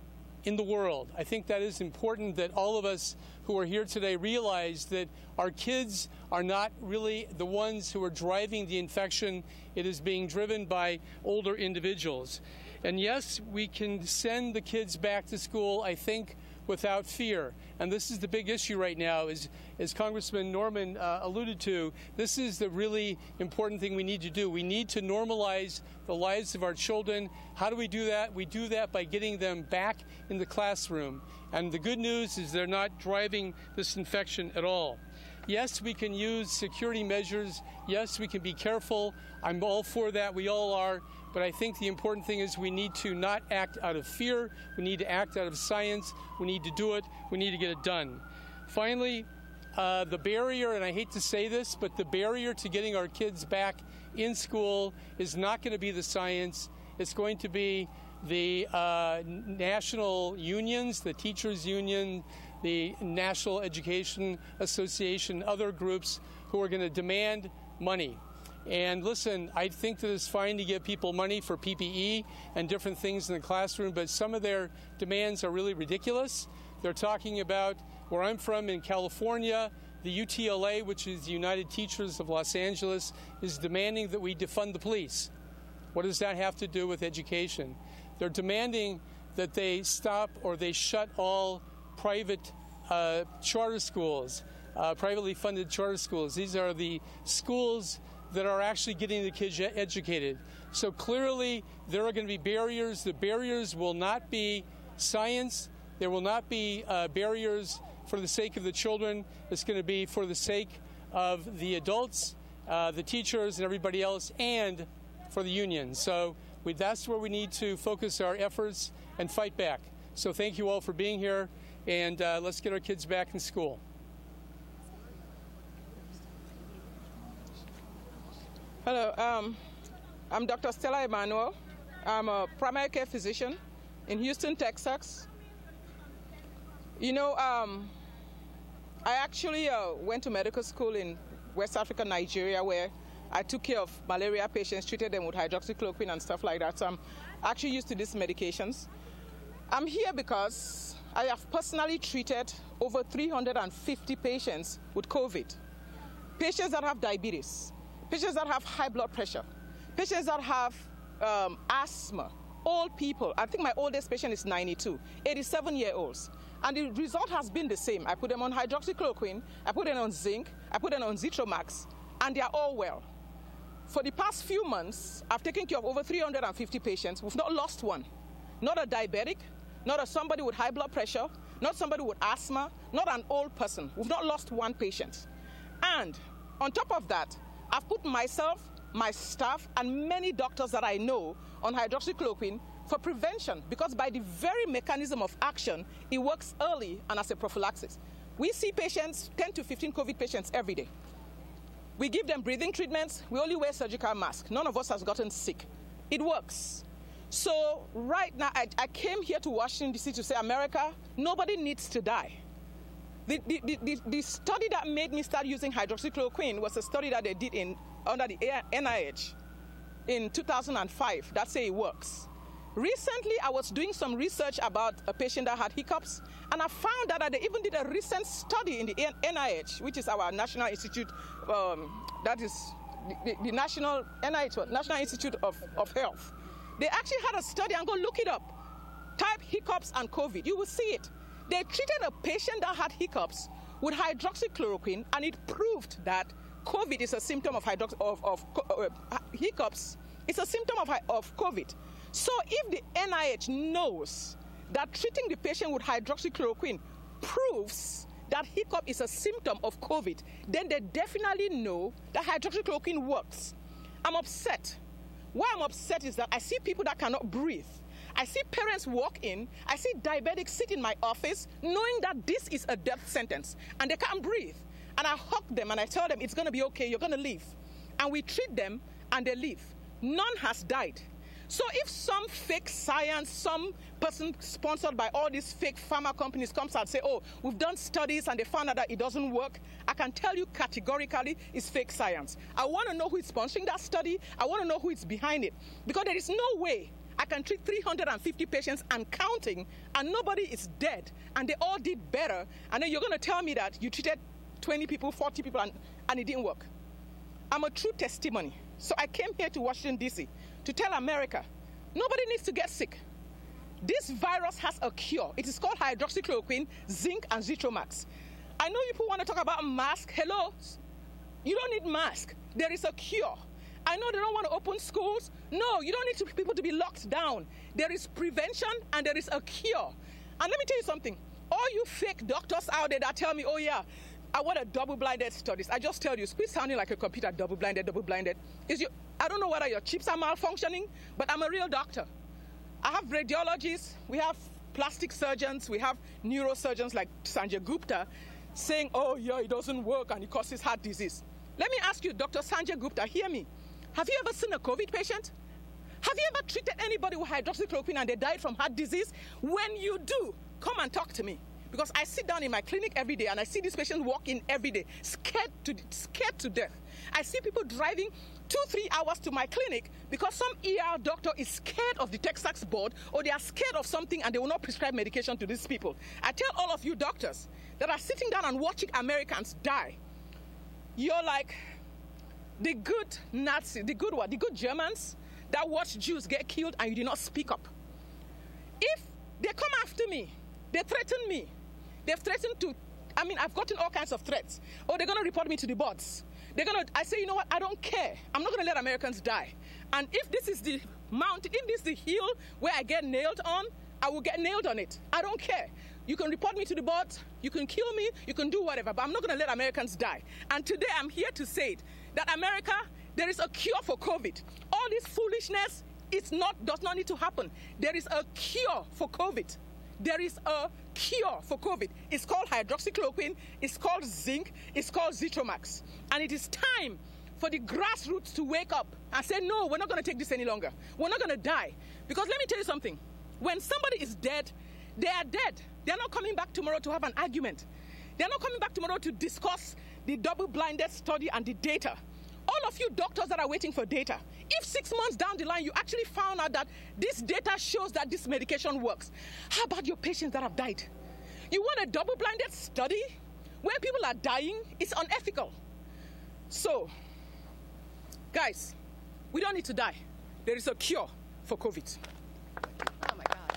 In the world. I think that is important that all of us who are here today realize that our kids are not really the ones who are driving the infection. It is being driven by older individuals. And yes, we can send the kids back to school, I think, without fear. And this is the big issue right now, is, as Congressman Norman uh, alluded to, this is the really important thing we need to do. We need to normalize the lives of our children. How do we do that? We do that by getting them back in the classroom. And the good news is they're not driving this infection at all. Yes, we can use security measures. Yes, we can be careful. I'm all for that. We all are. But I think the important thing is we need to not act out of fear. We need to act out of science. We need to do it. We need to get it done. Finally, uh, the barrier, and I hate to say this, but the barrier to getting our kids back in school is not going to be the science. It's going to be the uh, national unions, the teachers union, the National Education Association, other groups who are going to demand money. And listen, I think that it's fine to give people money for P P E and different things in the classroom, but some of their demands are really ridiculous. They're talking about, where I'm from in California, the U T L A, which is the United Teachers of Los Angeles, is demanding that we defund the police. What does that have to do with education? They're demanding that they stop or they shut all private uh, charter schools, uh, privately funded charter schools. These are the schools that are actually getting the kids educated. So clearly there are going to be barriers. The barriers will not be science. There will not be uh, barriers for the sake of the children. It's going to be for the sake of the adults, uh, the teachers, and everybody else, and for the union. So we, that's where we need to focus our efforts and fight back. So thank you all for being here, and uh, let's get our kids back in school. Hello, um, I'm Doctor Stella Emanuel. I'm a primary care physician in Houston, Texas. You know, um, I actually uh, went to medical school in West Africa, Nigeria, where I took care of malaria patients, treated them with hydroxychloroquine and stuff like that. So I'm actually used to these medications. I'm here because I have personally treated over three hundred fifty patients with COVID. Patients that have diabetes, patients that have high blood pressure, patients that have um, asthma, old people. I think my oldest patient is ninety-two, eighty-seven year olds. And the result has been the same. I put them on hydroxychloroquine, I put them on zinc, I put them on Zithromax, and they are all well. For the past few months, I've taken care of over three hundred fifty patients. We've not lost one. Not a diabetic, not a somebody with high blood pressure, not somebody with asthma, not an old person. We've not lost one patient. And on top of that, I've put myself, my staff, and many doctors that I know on hydroxychloroquine for prevention, because by the very mechanism of action, it works early and as a prophylaxis. We see patients, ten to fifteen COVID patients every day. We give them breathing treatments. We only wear surgical masks. None of us has gotten sick. It works. So right now, I, I came here to Washington, D C to say, America, nobody needs to die. The, the, the, the, the study that made me start using hydroxychloroquine was a study that they did in, under the N I H in two thousand five that say it works. Recently, I was doing some research about a patient that had hiccups, and I found out that they even did a recent study in the N I H, which is our National Institute, um, that is the, the, the National N I H, National Institute of, of Health. They actually had a study, and go look it up. Type hiccups and COVID, you will see it. They treated a patient that had hiccups with hydroxychloroquine, and it proved that COVID is a symptom of, hydrox of, of uh, hiccups. It's a symptom of, of COVID. So if the N I H knows that treating the patient with hydroxychloroquine proves that hiccup is a symptom of COVID, then they definitely know that hydroxychloroquine works. I'm upset. Why I'm upset is that I see people that cannot breathe. I see parents walk in, I see diabetics sit in my office knowing that this is a death sentence and they can't breathe. And I hug them and I tell them it's going to be okay, you're going to live. And we treat them and they live. None has died. So if some fake science, some person sponsored by all these fake pharma companies comes and say, oh, we've done studies and they found out that it doesn't work, I can tell you categorically it's fake science. I want to know who is sponsoring that study. I want to know who is behind it. Because there is no way I can treat three hundred fifty patients and counting and nobody is dead and they all did better. And then you're going to tell me that you treated twenty people, forty people and, and it didn't work. I'm a true testimony. So I came here to Washington, D C to tell America, nobody needs to get sick. This virus has a cure. It is called hydroxychloroquine, zinc, and Zithromax. I know people want to talk about mask. Hello? You don't need mask. There is a cure. I know they don't want to open schools. No, you don't need to, people to be locked down. There is prevention and there is a cure. And let me tell you something. All you fake doctors out there that tell me, oh yeah, I want a double-blinded studies. I just tell you, quit sounding like a computer, double-blinded, double-blinded. Is your, I don't know whether your chips are malfunctioning, but I'm a real doctor. I have radiologists, we have plastic surgeons, we have neurosurgeons like Sanjay Gupta saying, oh yeah, it doesn't work and it causes heart disease. Let me ask you, Doctor Sanjay Gupta, hear me. Have you ever seen a COVID patient? Have you ever treated anybody with hydroxychloroquine and they died from heart disease? When you do, come and talk to me. Because I sit down in my clinic every day and I see these patients walk in every day, scared to, scared to death. I see people driving two, three hours to my clinic because some E R doctor is scared of the Texas board or they are scared of something and they will not prescribe medication to these people. I tell all of you doctors that are sitting down and watching Americans die, you're like the good Nazi, the good what? The good Germans that watch Jews get killed and you did not speak up. If they come after me, they threaten me. They've threatened to, I mean, I've gotten all kinds of threats. Oh, they're going to report me to the boards. They're gonna, I say, you know what, I don't care. I'm not gonna let Americans die. And if this is the mountain, if this is the hill where I get nailed on, I will get nailed on it. I don't care. You can report me to the board, you can kill me, you can do whatever, but I'm not gonna let Americans die. And today I'm here to say it, that America, there is a cure for COVID. All this foolishness, it's not, does not need to happen. There is a cure for COVID. There is a cure for COVID. It's called hydroxychloroquine, it's called zinc, it's called Zithromax. And it is time for the grassroots to wake up and say, no, we're not going to take this any longer. We're not going to die. Because let me tell you something. When somebody is dead, they are dead. They're not coming back tomorrow to have an argument. They're not coming back tomorrow to discuss the double-blinded study and the data. All of you doctors that are waiting for data, if six months down the line you actually found out that this data shows that this medication works, how about your patients that have died? You want a double-blinded study where people are dying? It's unethical. So, guys, we don't need to die. There is a cure for COVID. Oh my God.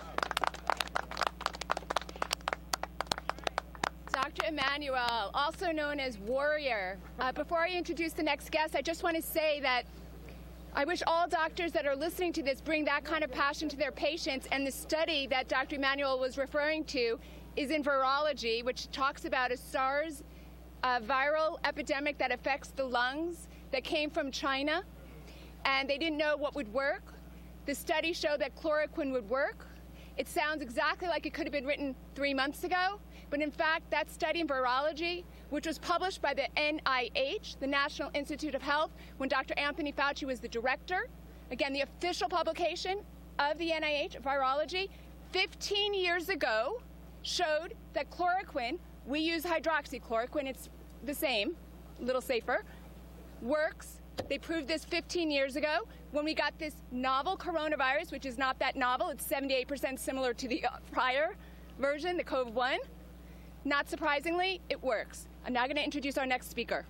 Doctor Emanuel, also known as Warrior. Uh, before I introduce the next guest, I just want to say that I wish all doctors that are listening to this bring that kind of passion to their patients. And the study that Doctor Emanuel was referring to is in virology, which talks about a SARS uh, viral epidemic that affects the lungs that came from China. And they didn't know what would work. The study showed that chloroquine would work. It sounds exactly like it could have been written three months ago. But in fact, that study in virology, which was published by the N I H, the National Institute of Health, when Doctor Anthony Fauci was the director, again, the official publication of the N I H, virology, fifteen years ago, showed that chloroquine, we use hydroxychloroquine, it's the same, a little safer, works. They proved this fifteen years ago when we got this novel coronavirus, which is not that novel. It's seventy-eight percent similar to the prior version, the COVID one. Not surprisingly, it works. I'm now going to introduce our next speaker.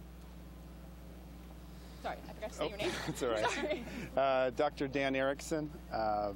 Sorry, I forgot to say oh, your name. That's all right. Sorry. Uh, Doctor Dan Erickson. Uh,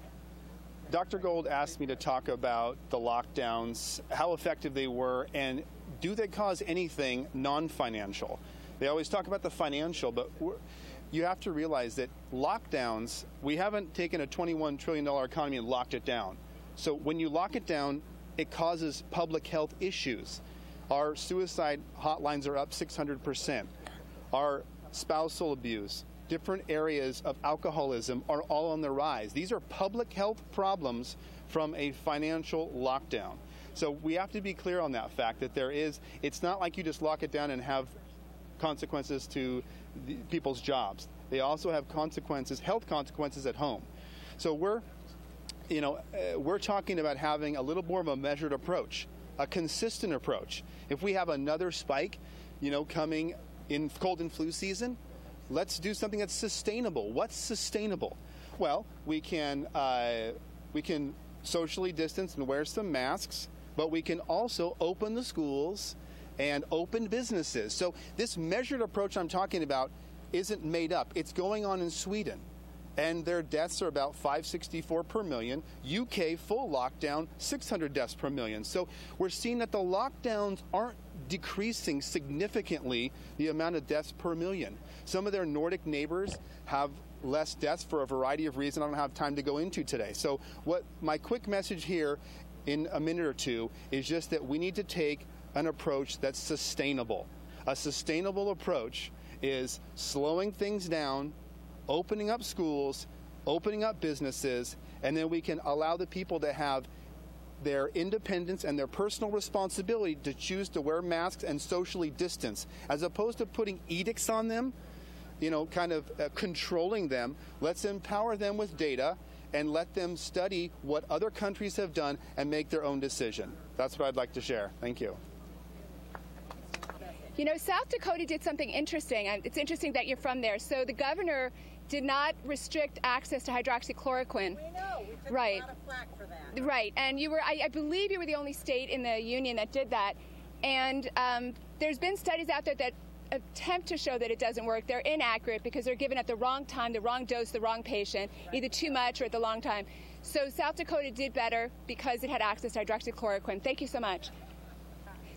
Doctor Gold asked me to talk about the lockdowns, how effective they were, and do they cause anything non-financial? They always talk about the financial, but we're, you have to realize that lockdowns, we haven't taken a twenty-one trillion dollars economy and locked it down. So when you lock it down, it causes public health issues. Our suicide hotlines are up six hundred percent. Our spousal abuse, different areas of alcoholism are all on the rise. These are public health problems from a financial lockdown. So we have to be clear on that fact that there is, it's not like you just lock it down and have consequences to the people's jobs. They also have consequences, health consequences at home. So we're You know, uh, we're talking about having a little more of a measured approach, a consistent approach. If we have another spike, you know, coming in cold and flu season, let's do something that's sustainable. What's sustainable? Well, we can uh, we can socially distance and wear some masks, but we can also open the schools and open businesses. So this measured approach I'm talking about isn't made up. It's going on in Sweden. And their deaths are about five sixty-four per million. U K, full lockdown, six hundred deaths per million. So we're seeing that the lockdowns aren't decreasing significantly the amount of deaths per million. Some of their Nordic neighbors have less deaths for a variety of reasons I don't have time to go into today. So what my quick message here in a minute or two is just that we need to take an approach that's sustainable. A sustainable approach is slowing things down, opening up schools, opening up businesses, and then we can allow the people to have their independence and their personal responsibility to choose to wear masks and socially distance, as opposed to putting edicts on them, you know, kind of uh, controlling them. Let's empower them with data and let them study what other countries have done and make their own decision. That's what I'd like to share. Thank you. You know, South Dakota did something interesting. It's interesting that you're from there. So the governor did not restrict access to hydroxychloroquine. We know. We took right. a lot of flack for that. Right. And you were, I, I believe you were the only state in the union that did that. And um, there's been studies out there that attempt to show that it doesn't work. They're inaccurate because they're given at the wrong time, the wrong dose, the wrong patient, right. Either too much or at the long time. So South Dakota did better because it had access to hydroxychloroquine. Thank you so much.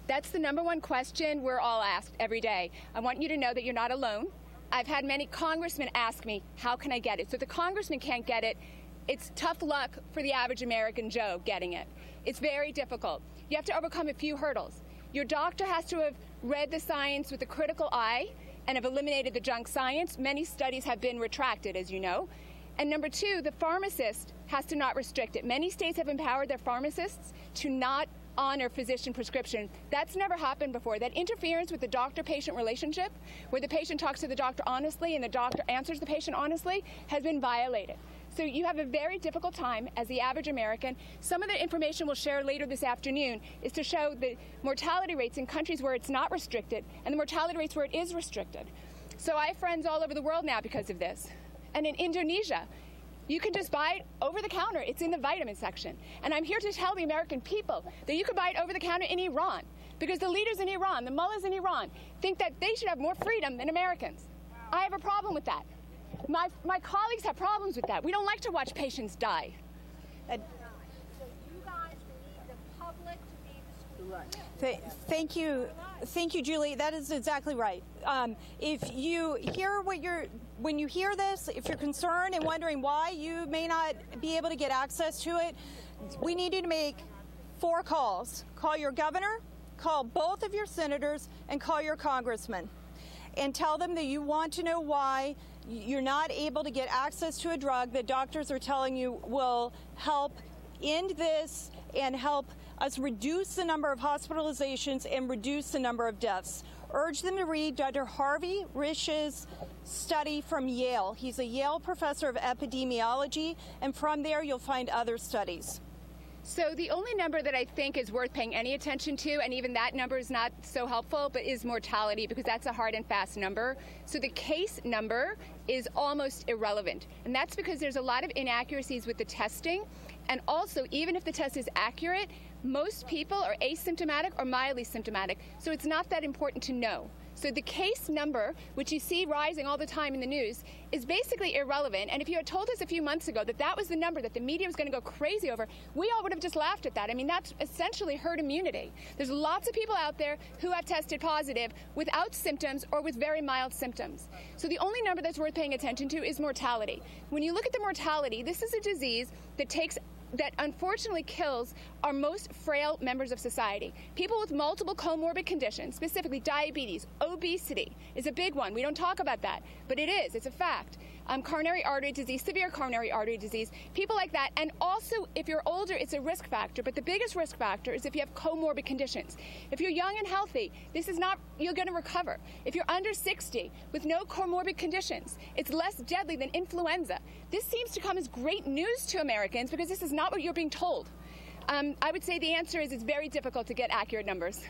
That's the number one question we're all asked every day. I want you to know that you're not alone. I've had many congressmen ask me, how can I get it? So if the congressman can't get it, it's tough luck for the average American Joe getting it. It's very difficult. You have to overcome a few hurdles. Your doctor has to have read the science with a critical eye and have eliminated the junk science. Many studies have been retracted, as you know. And number two, the pharmacist has to not restrict it. Many states have empowered their pharmacists to not honor physician prescription. That's never happened before. That interference with the doctor-patient relationship, where the patient talks to the doctor honestly and the doctor answers the patient honestly, has been violated. So you have a very difficult time as the average American. Some of the information we'll share later this afternoon is to show the mortality rates in countries where it's not restricted and the mortality rates where it is restricted. So I have friends all over the world now because of this. And in Indonesia, you can just buy it over the counter. It's in the vitamin section. And I'm here to tell the American people that you can buy it over the counter in Iran, because the leaders in Iran, the mullahs in Iran, think that they should have more freedom than Americans. I have a problem with that. My, my colleagues have problems with that. We don't like to watch patients die. And so you guys need the public to be the school. Right. Th- thank you. Thank you, Julie. That is exactly right. Um, if you hear what you're, when you hear this, if you're concerned and wondering why you may not be able to get access to it, we need you to make four calls. Call your governor, call both of your senators, and call your congressman. And tell them that you want to know why you're not able to get access to a drug that doctors are telling you will help end this and help us reduce the number of hospitalizations and reduce the number of deaths. Urge them to read Doctor Harvey Risch's study from Yale. He's a Yale professor of epidemiology, and from there you'll find other studies. So the only number that I think is worth paying any attention to, and even that number is not so helpful, but is mortality, because that's a hard and fast number. So the case number is almost irrelevant. And that's because there's a lot of inaccuracies with the testing. And also, even if the test is accurate, most people are asymptomatic or mildly symptomatic. So it's not that important to know. So the case number, which you see rising all the time in the news, is basically irrelevant. And if you had told us a few months ago that that was the number that the media was going to go crazy over, we all would have just laughed at that. I mean, that's essentially herd immunity. There's lots of people out there who have tested positive without symptoms or with very mild symptoms. So the only number that's worth paying attention to is mortality. When you look at the mortality, this is a disease that takes that unfortunately kills our most frail members of society. People with multiple comorbid conditions, specifically diabetes, obesity is a big one. We don't talk about that, but it is. It's a fact. Um, coronary artery disease, severe coronary artery disease, people like that. And also, if you're older, it's a risk factor. But the biggest risk factor is if you have comorbid conditions. If you're young and healthy, this is not, you're going to recover. If you're under sixty with no comorbid conditions, it's less deadly than influenza. This seems to come as great news to Americans because this is not what you're being told. Um, I would say the answer is it's very difficult to get accurate numbers.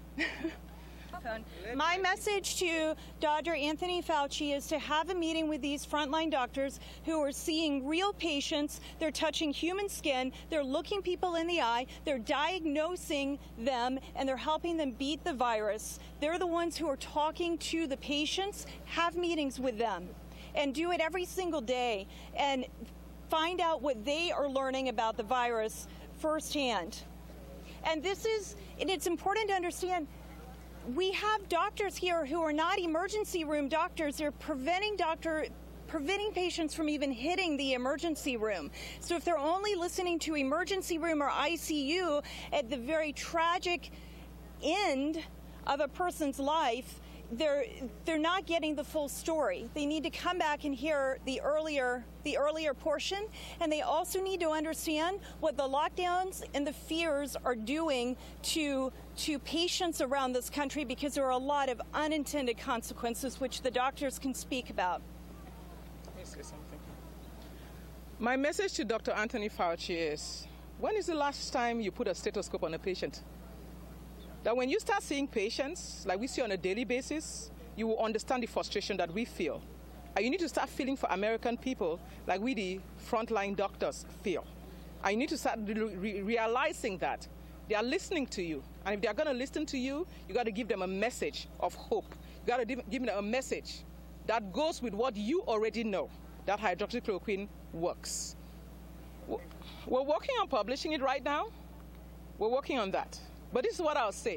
My message to Doctor Anthony Fauci is to have a meeting with these frontline doctors who are seeing real patients. They're touching human skin. They're looking people in the eye. They're diagnosing them, and they're helping them beat the virus. They're the ones who are talking to the patients. Have meetings with them and do it every single day and find out what they are learning about the virus firsthand. And this is, and it's important to understand, we have doctors here who are not emergency room doctors. They're preventing doctor preventing patients from even hitting the emergency room. So if they're only listening to emergency room or I C U at the very tragic end of a person's life, they're they're not getting the full story. They need to come back and hear the earlier the earlier portion, and they also need to understand what the lockdowns and the fears are doing to to patients around this country, because there are a lot of unintended consequences which the doctors can speak about. Let me say something. My message to Doctor Anthony Fauci is, when is the last time you put a stethoscope on a patient? That when you start seeing patients, like we see on a daily basis, you will understand the frustration that we feel. And you need to start feeling for American people like we, the frontline doctors, feel. And you need to start re- realizing that they are listening to you. And if they are going to listen to you, you got to give them a message of hope. You got to give them a message that goes with what you already know, that hydroxychloroquine works. We're working on publishing it right now. We're working on that. But this is what I'll say.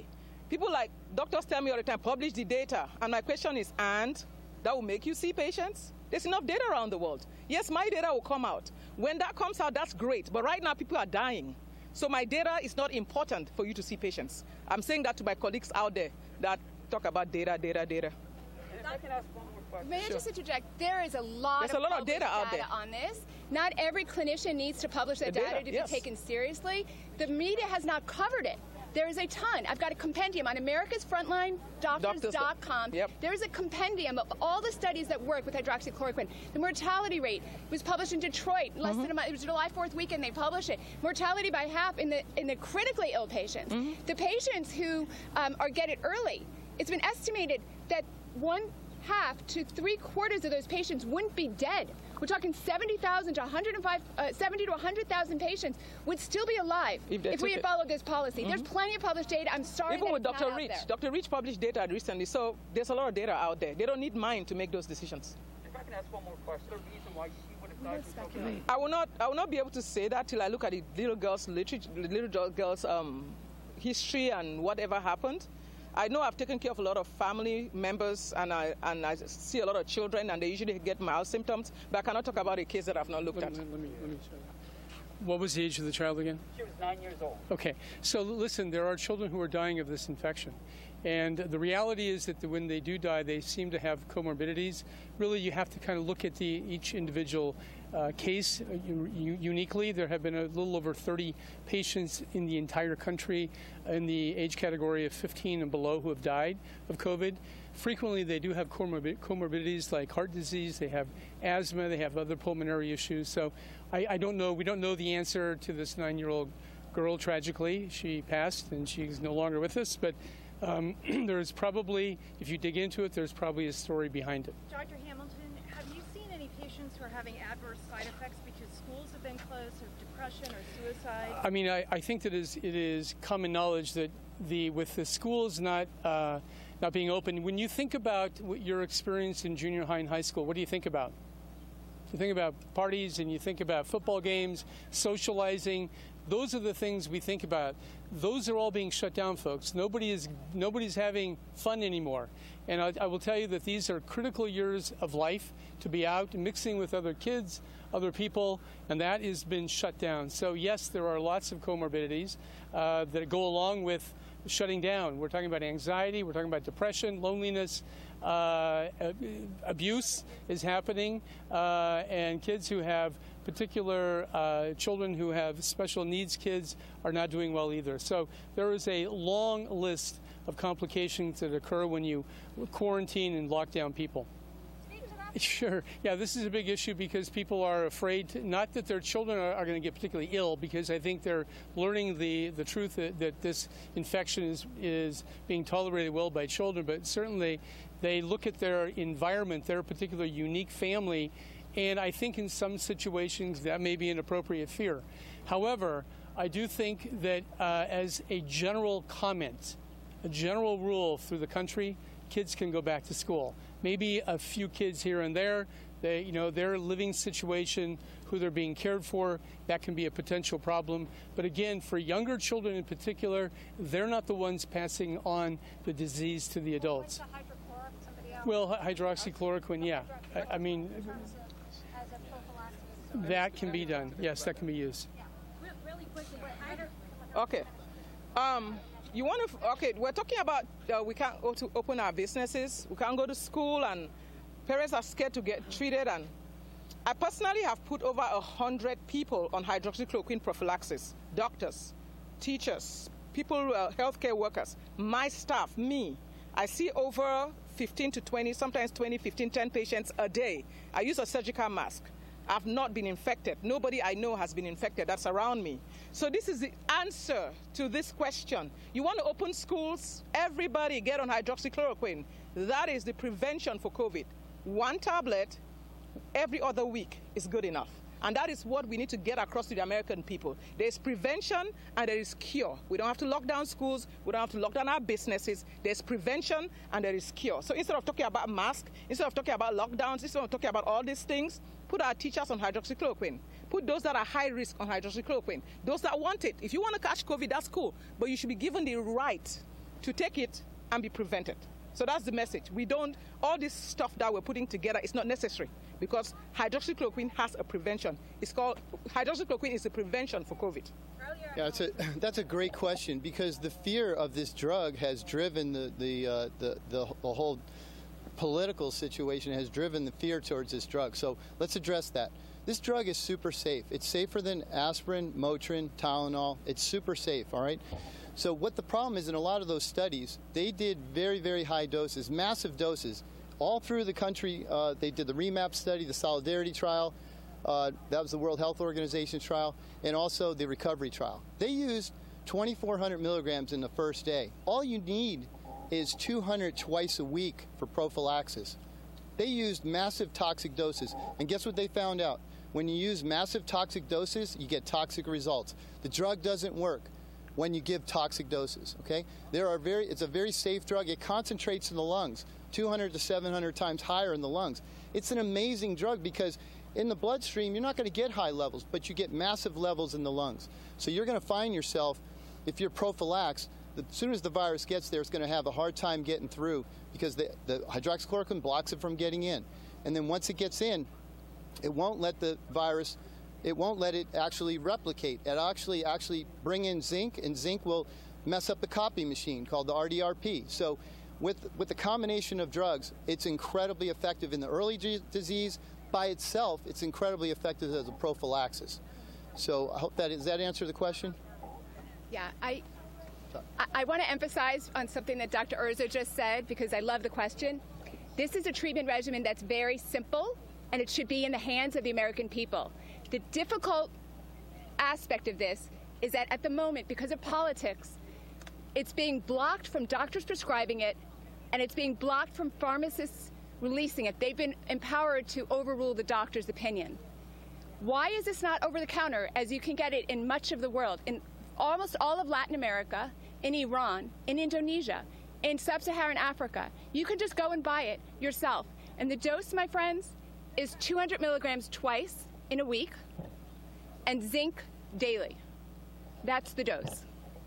People like doctors tell me all the time, publish the data. And my question is, and that will make you see patients? There's enough data around the world. Yes, my data will come out. When that comes out, that's great. But right now, people are dying. So my data is not important for you to see patients. I'm saying that to my colleagues out there that talk about data, data, data. If I can ask one more question. May I just interject? There is a lot There's of, a lot of data out there on this. Not every clinician needs to publish that The data, data, to yes. be taken seriously. The media has not covered it. There is a ton. I've got a compendium on America's Frontline Doctors dot com. Yep. There's a compendium of all the studies that work with hydroxychloroquine. The mortality rate was published in Detroit less Mm-hmm. than a month. It was July fourth weekend they published it. Mortality by half in the in the critically ill patients. Mm-hmm. The patients who um, are get it early. It's been estimated that one half to three quarters of those patients wouldn't be dead. We're talking seventy thousand to one hundred five, uh, seventy to one hundred thousand patients would still be alive If if, they we took had it. followed this policy. There's plenty of published data. I'm sorry Even that with it's not Doctor out Rich. there. Doctor Rich published data recently, so there's a lot of data out there. They don't need mine to make those decisions. If I can ask one more question, the reason why she would have died from COVID. I will not. I will not be able to say that till I look at the little girl's literature, the little girl's um, history and whatever happened. I know I've taken care of a lot of family members, and I and I see a lot of children, and they usually get mild symptoms. But I cannot talk about a case that I've not looked Let at. me, let me, let me show you. What was the age of the child again? She was nine years old. Okay, so listen, there are children who are dying of this infection. And the reality is that when they do die, they seem to have comorbidities. Really, you have to kind of look at the each individual uh, case uh, u- uniquely. There have been a little over thirty patients in the entire country in the age category of fifteen and below who have died of COVID. Frequently, they do have comorbid- comorbidities like heart disease, they have asthma, they have other pulmonary issues. So I, I don't know, we don't know the answer to this nine-year-old girl, tragically. She passed and she's no longer with us, but um, there's probably, if you dig into it, there's probably a story behind it. Doctor Hamilton, have you seen any patients who are having adverse side effects because schools have been closed, of depression or suicide? I mean, I, I think that is, it is common knowledge that the with the schools not uh, not being open, when you think about what your experience in junior high and high school, what do you think about? You think about parties and you think about football games, socializing. Those are the things we think about. Those are all being shut down, folks. Nobody is nobody's having fun anymore. And I, I will tell you that these are critical years of life to be out mixing with other kids, other people, and that has been shut down. So yes, there are lots of comorbidities uh, that go along with shutting down. We're talking about anxiety, we're talking about depression, loneliness, uh, abuse is happening, uh, and kids who have particular uh, children who have special needs kids are not doing well either. So there is a long list of complications that occur when you quarantine and lock down people. Sure. Yeah, this is a big issue because people are afraid, to, not that their children are, are going to get particularly ill, because I think they're learning the, the truth that, that this infection is, is being tolerated well by children, but certainly they look at their environment, their particular unique family, and I think in some situations that may be an appropriate fear. However, I do think that uh, as a general comment, a general rule through the country, kids can go back to school. Maybe a few kids here and there, they, you know, their living situation, who they're being cared for, that can be a potential problem. But again, for younger children in particular, they're not the ones passing on the disease to the adults. Well, hydroxychloroquine, yeah. I, I mean, that can be done. Yes, that can be used. Okay. Um, you want to? Okay, we're talking about uh, we can't go to open our businesses. We can't go to school, and parents are scared to get treated. And I personally have put over a hundred people on hydroxychloroquine prophylaxis: doctors, teachers, people, uh, healthcare workers, my staff, me. I see over fifteen to twenty, sometimes twenty, fifteen, ten patients a day. I use a surgical mask. I've not been infected. Nobody I know has been infected that's around me. So this is the answer to this question. You want to open schools? Everybody get on hydroxychloroquine. That is the prevention for COVID. One tablet every other week is good enough. And that is what we need to get across to the American people. There is prevention and there is cure. We don't have to lock down schools. We don't have to lock down our businesses. There's prevention and there is cure. So instead of talking about masks, instead of talking about lockdowns, instead of talking about all these things, put our teachers on hydroxychloroquine. Put those that are high risk on hydroxychloroquine. Those that want it. If you want to catch COVID, that's cool. But you should be given the right to take it and be prevented. So that's the message. We don't, all this stuff that we're putting together is not necessary because hydroxychloroquine has a prevention. It's called, hydroxychloroquine is a prevention for COVID. Yeah, it's a, that's a great question because the fear of this drug has driven the, the, uh, the, the, the whole political situation has driven the fear towards this drug. So let's address that. This drug is super safe. It's safer than aspirin, Motrin, Tylenol. It's super safe, all right? So what the problem is in a lot of those studies, they did very, very high doses, massive doses. All through the country, uh, they did the REMAP study, the Solidarity trial, uh, that was the World Health Organization trial, and also the recovery trial. They used twenty-four hundred milligrams in the first day. All you need is two hundred twice a week for prophylaxis. They used massive toxic doses, and guess what they found out? When you use massive toxic doses, you get toxic results. The drug doesn't work when you give toxic doses, okay? There are very, it's a very safe drug. It concentrates in the lungs, two hundred to seven hundred times higher in the lungs. It's an amazing drug because in the bloodstream, you're not going to get high levels, but you get massive levels in the lungs. So you're going to find yourself, if you're prophylaxed, as soon as the virus gets there, it's going to have a hard time getting through because the, the hydroxychloroquine blocks it from getting in. And then once it gets in, it won't let the virus, it won't let it actually replicate. It actually actually bring in zinc, and zinc will mess up the copy machine called the R D R P. So with, with the combination of drugs, it's incredibly effective in the early g- disease. By itself, it's incredibly effective as a prophylaxis. So I hope that, does that answer the question? Yeah, I, I, I want to emphasize on something that Doctor Urso just said because I love the question. This is a treatment regimen that's very simple, and it should be in the hands of the American people. The difficult aspect of this is that at the moment, because of politics, it's being blocked from doctors prescribing it, and it's being blocked from pharmacists releasing it. They've been empowered to overrule the doctor's opinion. Why is this not over the counter as you can get it in much of the world, in almost all of Latin America, in Iran, in Indonesia, in sub-Saharan Africa? You can just go and buy it yourself. And the dose, my friends, is two hundred milligrams twice in a week and zinc daily. That's the dose.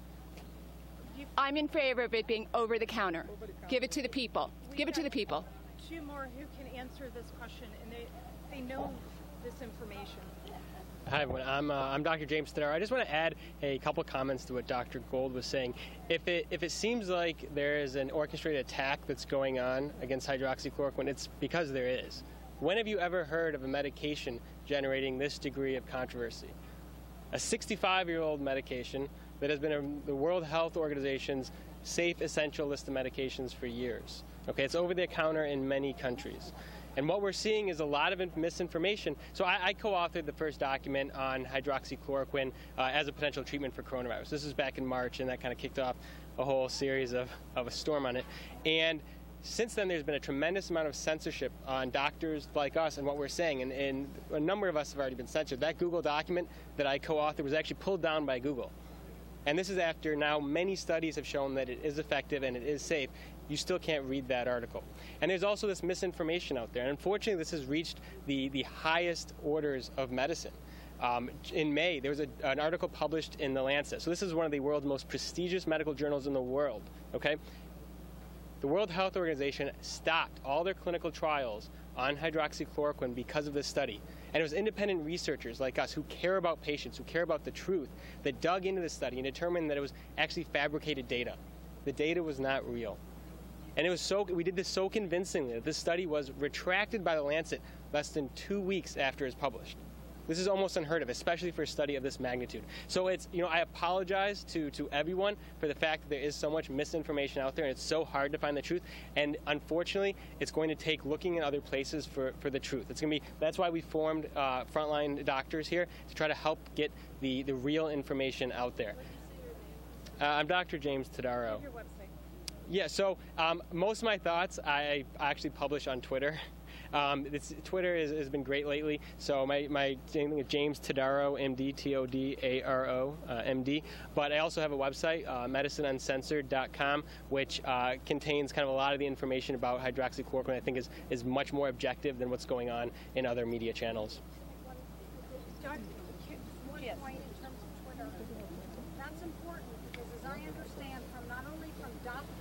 I'm in favor of it being over the counter. Give it to the people. Give it to the people. Two more who can answer this question, and they, they know this information. Hi, everyone. I'm, uh, I'm Doctor James Tadaro. I just want to add a couple comments to what Doctor Gold was saying. If it if it seems like there is an orchestrated attack that's going on against hydroxychloroquine, it's because there is. When have you ever heard of a medication generating this degree of controversy? A sixty-five-year-old medication that has been in the World Health Organization's safe essential list of medications for years. Okay, it's over the counter in many countries. And what we're seeing is a lot of misinformation. So I, I co-authored the first document on hydroxychloroquine uh, as a potential treatment for coronavirus. This was back in March, and that kind of kicked off a whole series of, of a storm on it. And since then, there's been a tremendous amount of censorship on doctors like us and what we're saying, and, and a number of us have already been censored. That Google document that I co-authored was actually pulled down by Google. And this is after now many studies have shown that it is effective and it is safe. You still can't read that article. And there's also this misinformation out there. And unfortunately, this has reached the, the highest orders of medicine. Um, in May, there was a, an article published in The Lancet. So this is one of the world's most prestigious medical journals in the world, okay? The World Health Organization stopped all their clinical trials on hydroxychloroquine because of this study. And it was independent researchers like us who care about patients, who care about the truth, that dug into the study and determined that it was actually fabricated data. The data was not real. And it was so, we did this so convincingly that this study was retracted by The Lancet less than two weeks after it was published. This is almost unheard of, especially for a study of this magnitude. So it's, you know, I apologize to, to everyone for the fact that there is so much misinformation out there and it's so hard to find the truth. And unfortunately, it's going to take looking in other places for, for the truth. It's going to be, that's why we formed uh, Frontline Doctors here, to try to help get the, the real information out there. Uh, I'm Doctor James Tadaro. Your website. Yeah, so um, most of my thoughts I actually publish on Twitter. Um, it's, Twitter is, has been great lately. So my, my name is James Tadaro, M D, T O D A R O, uh, M D. But I also have a website, uh, medicine uncensored dot com, which uh, contains kind of a lot of the information about hydroxychloroquine. I think is, is much more objective than what's going on in other media channels. Doctor, one Yes. point in terms of Twitter. That's important because, as I understand, from not only from doctors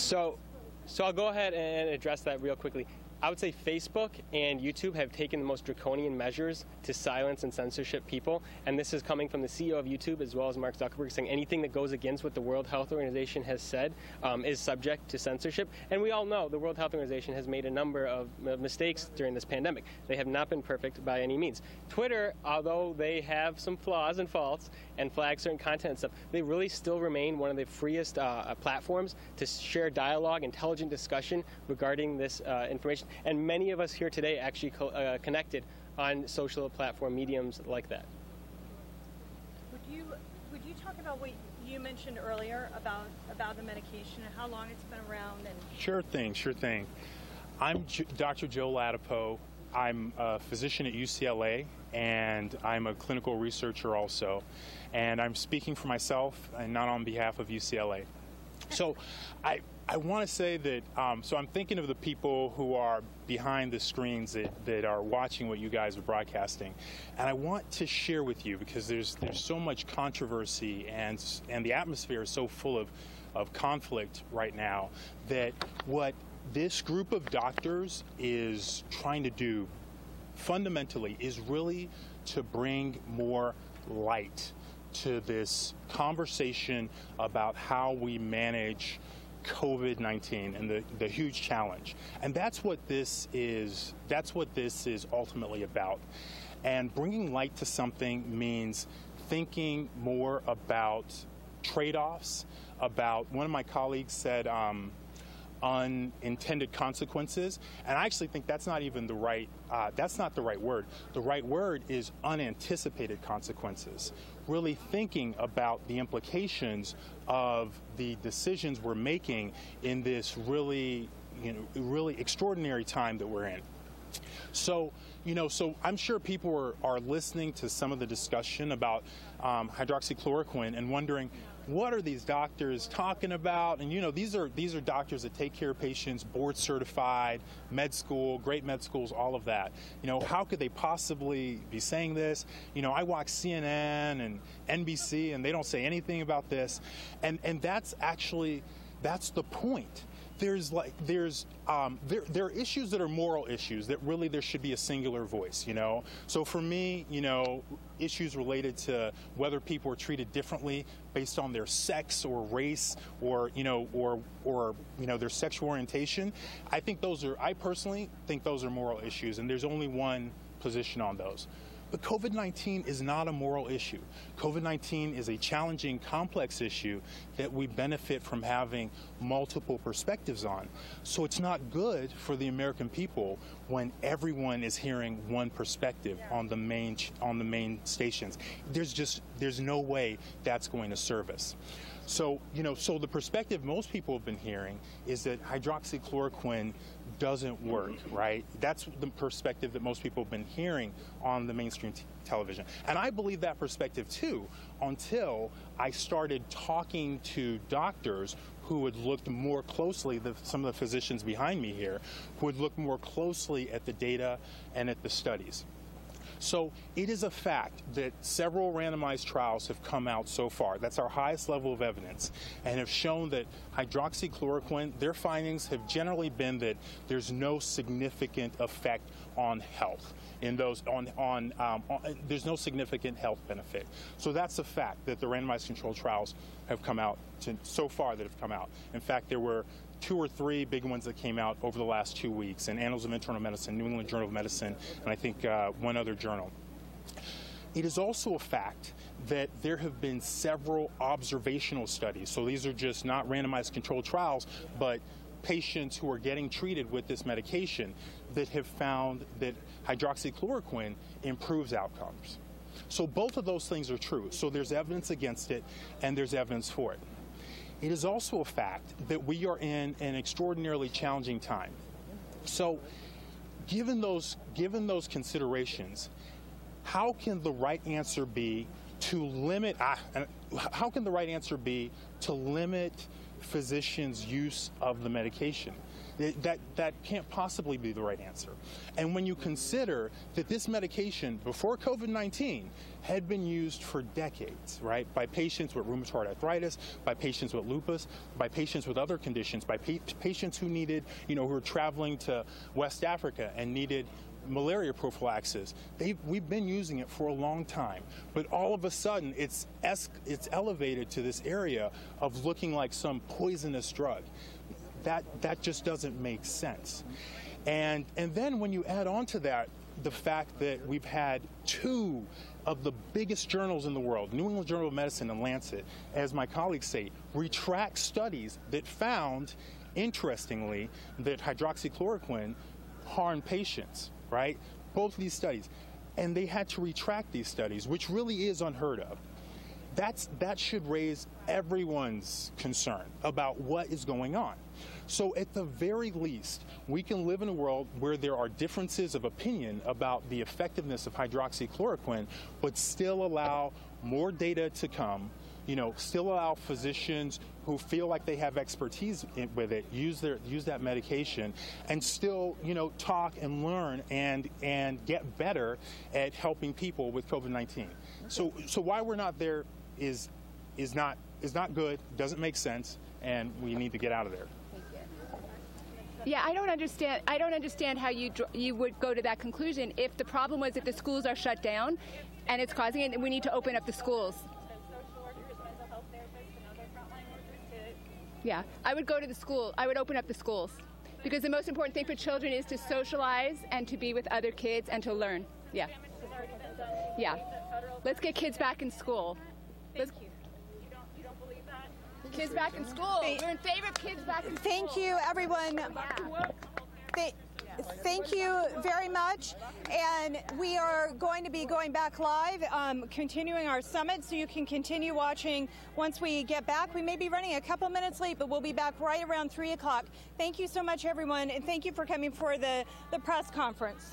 So, so I'll go ahead and address that real quickly. I would say Facebook and YouTube have taken the most draconian measures to silence and censorship people, and this is coming from the C E O of YouTube as well as Mark Zuckerberg, saying anything that goes against what the World Health Organization has said um, is subject to censorship. And we all know the World Health Organization has made a number of mistakes during this pandemic. They have not been perfect by any means. Twitter, although they have some flaws and faults and flag certain content and stuff, they really still remain one of the freest uh, platforms to share dialogue, intelligent discussion regarding this uh, information. And many of us here today actually co- uh, connected on social platform mediums like that. Would you would you talk about what you mentioned earlier about about the medication and how long it's been around? And Sure thing, sure thing. I'm J- Doctor Joe Latipo. I'm a physician at U C L A, and I'm a clinical researcher also. And I'm speaking for myself and not on behalf of U C L A. So I I want to say that, um, so I'm thinking of the people who are behind the screens that, that are watching what you guys are broadcasting. And I want to share with you, because there's there's so much controversy and and the atmosphere is so full of, of conflict right now, that what this group of doctors is trying to do fundamentally is really to bring more light to this conversation about how we manage COVID nineteen and the, the huge challenge. And that's what this is, that's what this is ultimately about. And bringing light to something means thinking more about trade-offs, about, one of my colleagues said, um, unintended consequences, and I actually think that's not even the right, uh, that's not the right word. The right word is unanticipated consequences. Really thinking about the implications of the decisions we're making in this really, you know, really extraordinary time that we're in. So, you know, so I'm sure people are, are listening to some of the discussion about um, hydroxychloroquine and wondering, what are these doctors talking about? And, you know, these are these are doctors that take care of patients, board certified, med school, great med schools, all of that. You know, how could they possibly be saying this? You know, I watch C N N and N B C and they don't say anything about this. And and that's actually, that's the point. There's like there's um, there there are issues that are moral issues that really there should be a singular voice, you know. So for me, you know, issues related to whether people are treated differently based on their sex or race or you know or or you know their sexual orientation, I think those are I personally think those are moral issues, and there's only one position on those. But COVID nineteen is not a moral issue. COVID nineteen is a challenging, complex issue that we benefit from having multiple perspectives on. So it's not good for the American people when everyone is hearing one perspective on the main on the main stations. There's just there's no way that's going to serve us. So, you know, so the perspective most people have been hearing is that hydroxychloroquine doesn't work, right? That's the perspective that most people have been hearing on the mainstream t- television. And I believe that perspective too, until I started talking to doctors who had looked more closely, the, some of the physicians behind me here, who had looked more closely at the data and at the studies. So it is a fact that several randomized trials have come out so far. That's our highest level of evidence, and have shown that hydroxychloroquine, their findings have generally been that there's no significant effect on health. In those, on, on, um, on, there's no significant health benefit. So that's a fact that the randomized controlled trials have come out to, so far that have come out. In fact, there were two or three big ones that came out over the last two weeks in Annals of Internal Medicine, New England Journal of Medicine, and I think uh, one other journal. It is also a fact that there have been several observational studies. So these are just not randomized controlled trials, but patients who are getting treated with this medication that have found that hydroxychloroquine improves outcomes. So both of those things are true. So there's evidence against it and there's evidence for it. It is also a fact that we are in an extraordinarily challenging time. So given those, given those considerations, how can the right answer be to limit, uh, how can the right answer be to limit physicians' use of the medication. That, that can't possibly be the right answer. And when you consider that this medication, before COVID nineteen, had been used for decades, right, by patients with rheumatoid arthritis, by patients with lupus, by patients with other conditions, by pa- patients who needed, you know, who were traveling to West Africa and needed malaria prophylaxis. They, we've been using it for a long time, but all of a sudden it's es- it's elevated to this area of looking like some poisonous drug. That that just doesn't make sense. And and then when you add on to that the fact that we've had two of the biggest journals in the world, New England Journal of Medicine and Lancet, as my colleagues say, retract studies that found, interestingly, that hydroxychloroquine harmed patients, right? Both of these studies. And they had to retract these studies, which really is unheard of. That's, that should raise everyone's concern about what is going on. So at the very least, we can live in a world where there are differences of opinion about the effectiveness of hydroxychloroquine, but still allow more data to come, you know, still allow physicians who feel like they have expertise in, with it, use their use that medication, and still, you know, talk and learn and and get better at helping people with COVID nineteen. So so why we're not there is is not is not good, doesn't make sense, and we need to get out of there. Yeah, I don't understand. I don't understand how you dr- you would go to that conclusion if the problem was that the schools are shut down, and it's causing it. And we need to open up the schools. Yeah, I would go to the school. I would open up the schools, because the most important thing for children is to socialize and to be with other kids and to learn. Yeah. Yeah. Let's get kids back in school. Let's, Kids back in school. We're in favor of kids back in school. Thank you, everyone. Th- Thank you very much. And we are going to be going back live, um, continuing our summit, so you can continue watching once we get back. We may be running a couple minutes late, but we'll be back right around three o'clock. Thank you so much, everyone, and thank you for coming for the, the press conference.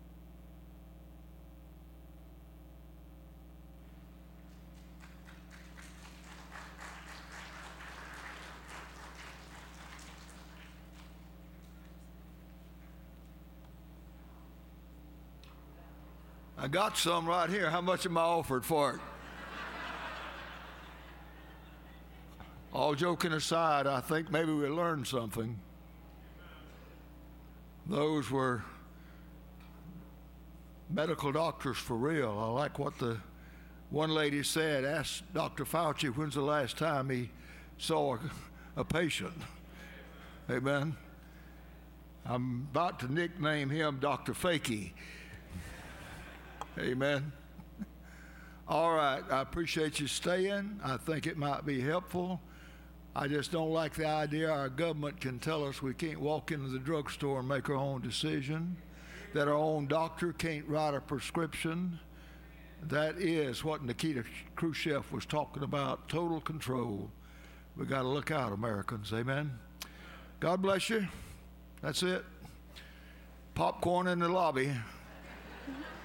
I got some right here. How much am I offered for it? All joking aside, I think maybe we learned something. Those were medical doctors for real. I like what the one lady said. Asked Doctor Fauci when's the last time he saw a, a patient. Amen. I'm about to nickname him Doctor Fakey. Amen. All right. I appreciate you staying. I think it might be helpful. I just don't like the idea our government can tell us we can't walk into the drugstore and make our own decision, that our own doctor can't write a prescription. That is what Nikita Khrushchev was talking about, total control. We got to look out, Americans. Amen. God bless you. That's it. Popcorn in the lobby.